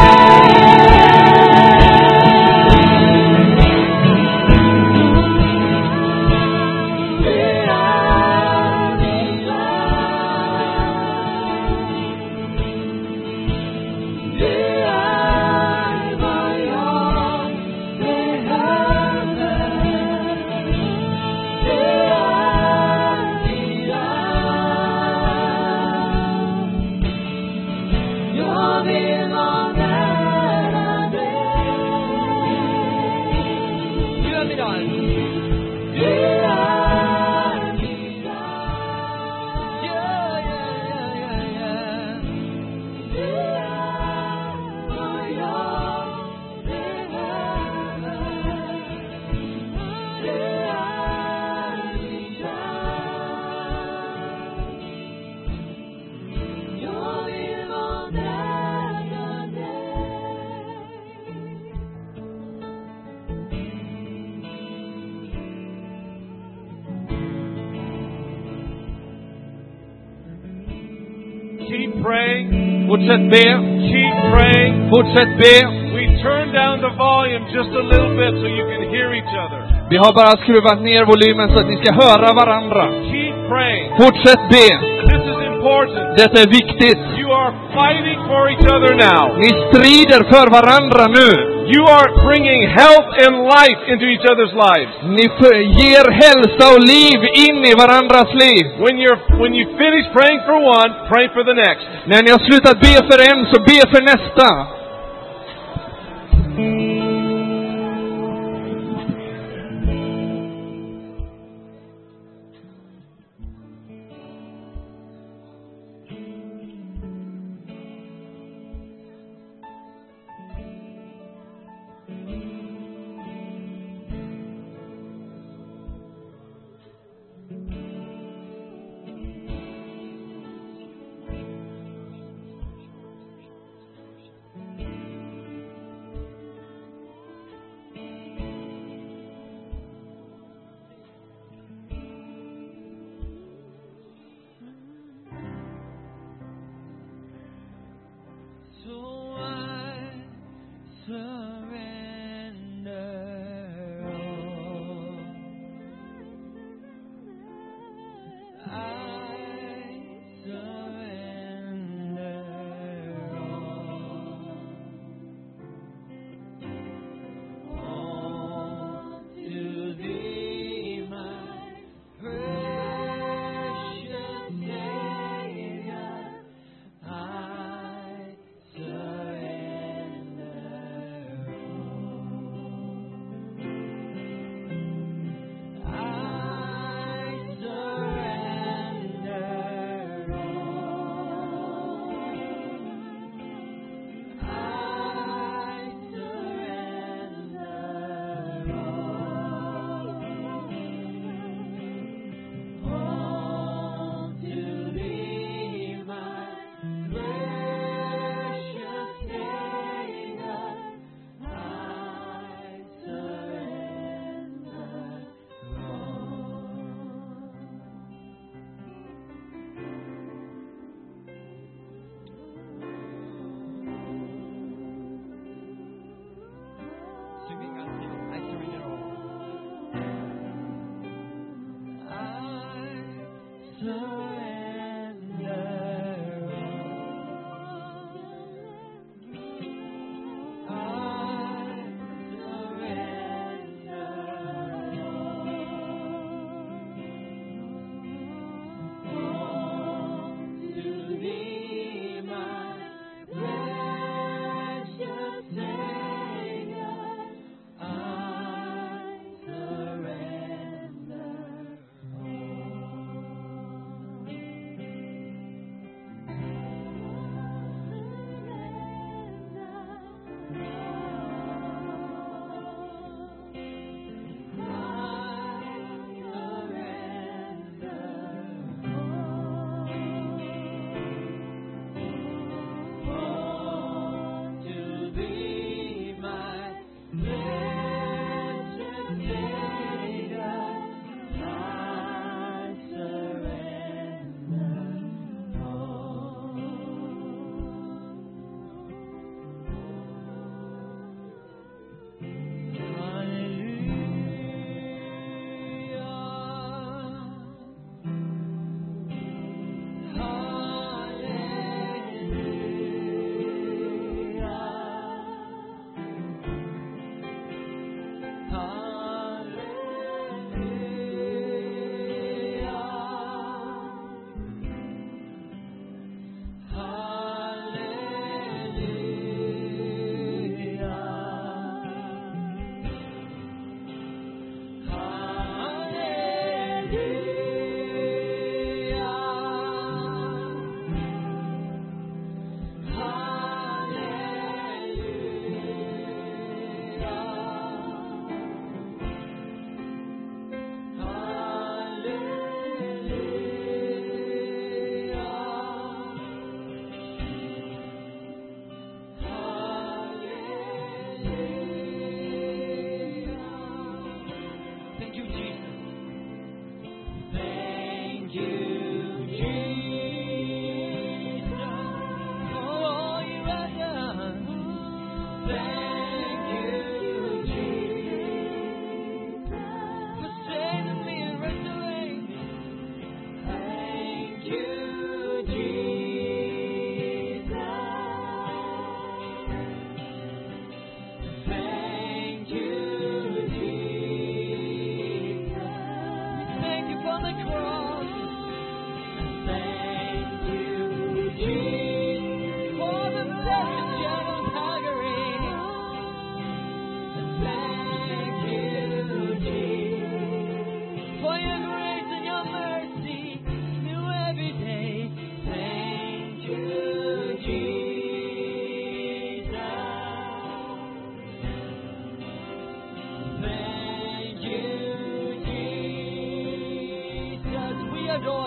Keep praying. Fortsätt be. Keep praying. Fortsätt be. We turn down the volume just a little bit so you can hear each other. Vi har bara skruvat ner volymen så att ni ska höra varandra. Keep praying. Fortsätt be. This is important. Detta är viktigt. You are fighting for each other now. Ni strider för varandra nu. You are bringing health and life into each other's lives. Ni ger hälsa och liv in i varandras liv. When you finish praying for one, pray for the next. När ni har slutat be för en, så be för nästa.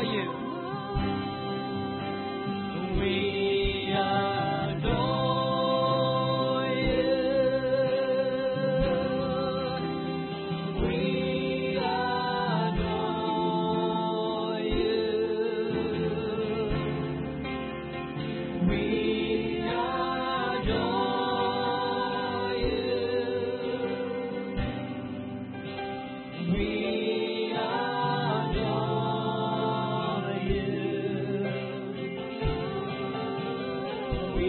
adore you. We adore you. We adore you. We adore you. We adore you. We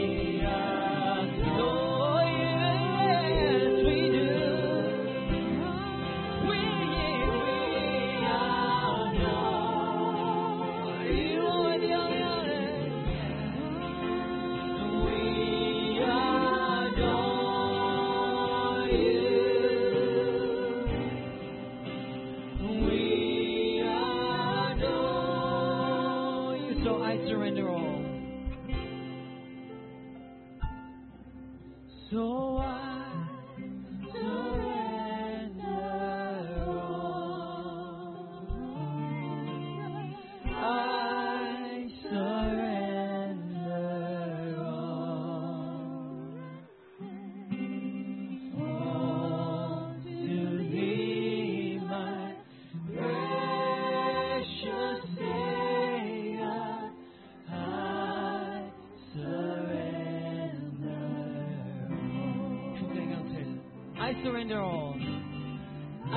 adore you. Yes, we do. We adore you. We adore you. We adore you. So I surrender all. So I surrender all. I surrender all to Thee, my precious Savior. I surrender all. I surrender all. I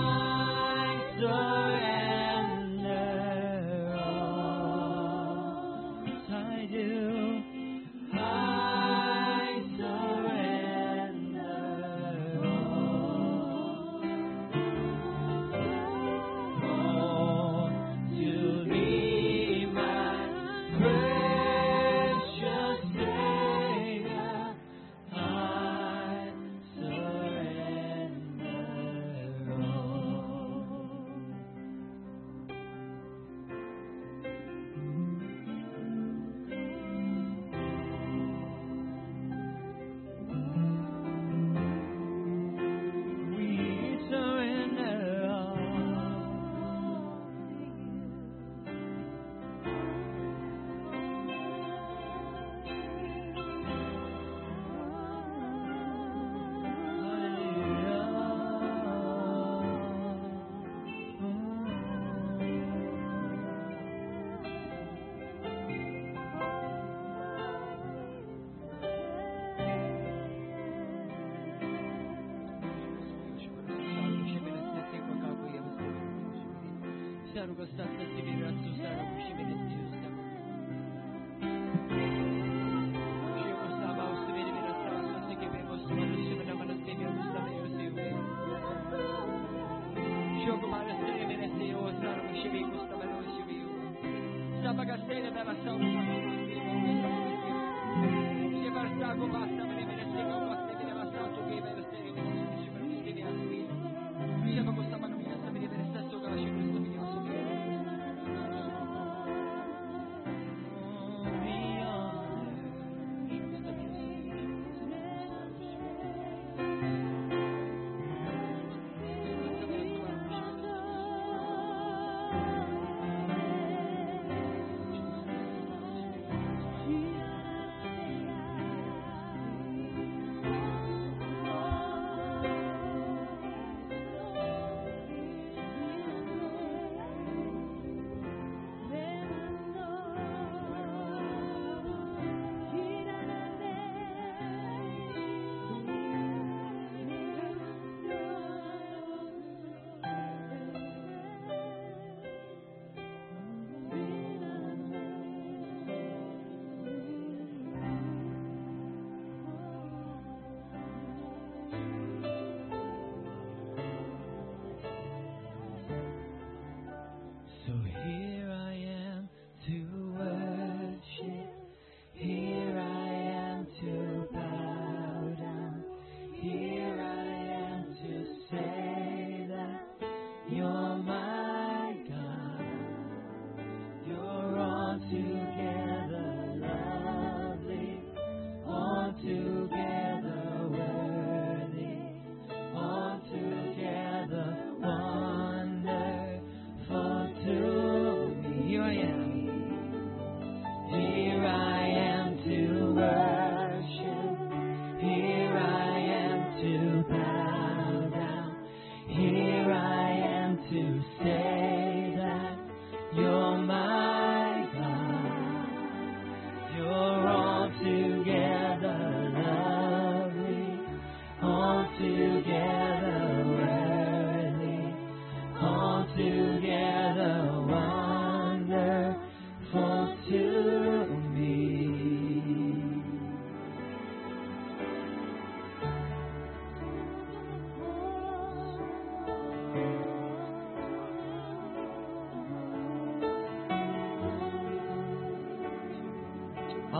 surrender all. Yes, I do. I surrender all to Thee, my precious Savior. I surrender all. We surrender all.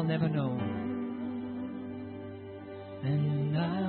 I'll never know. And I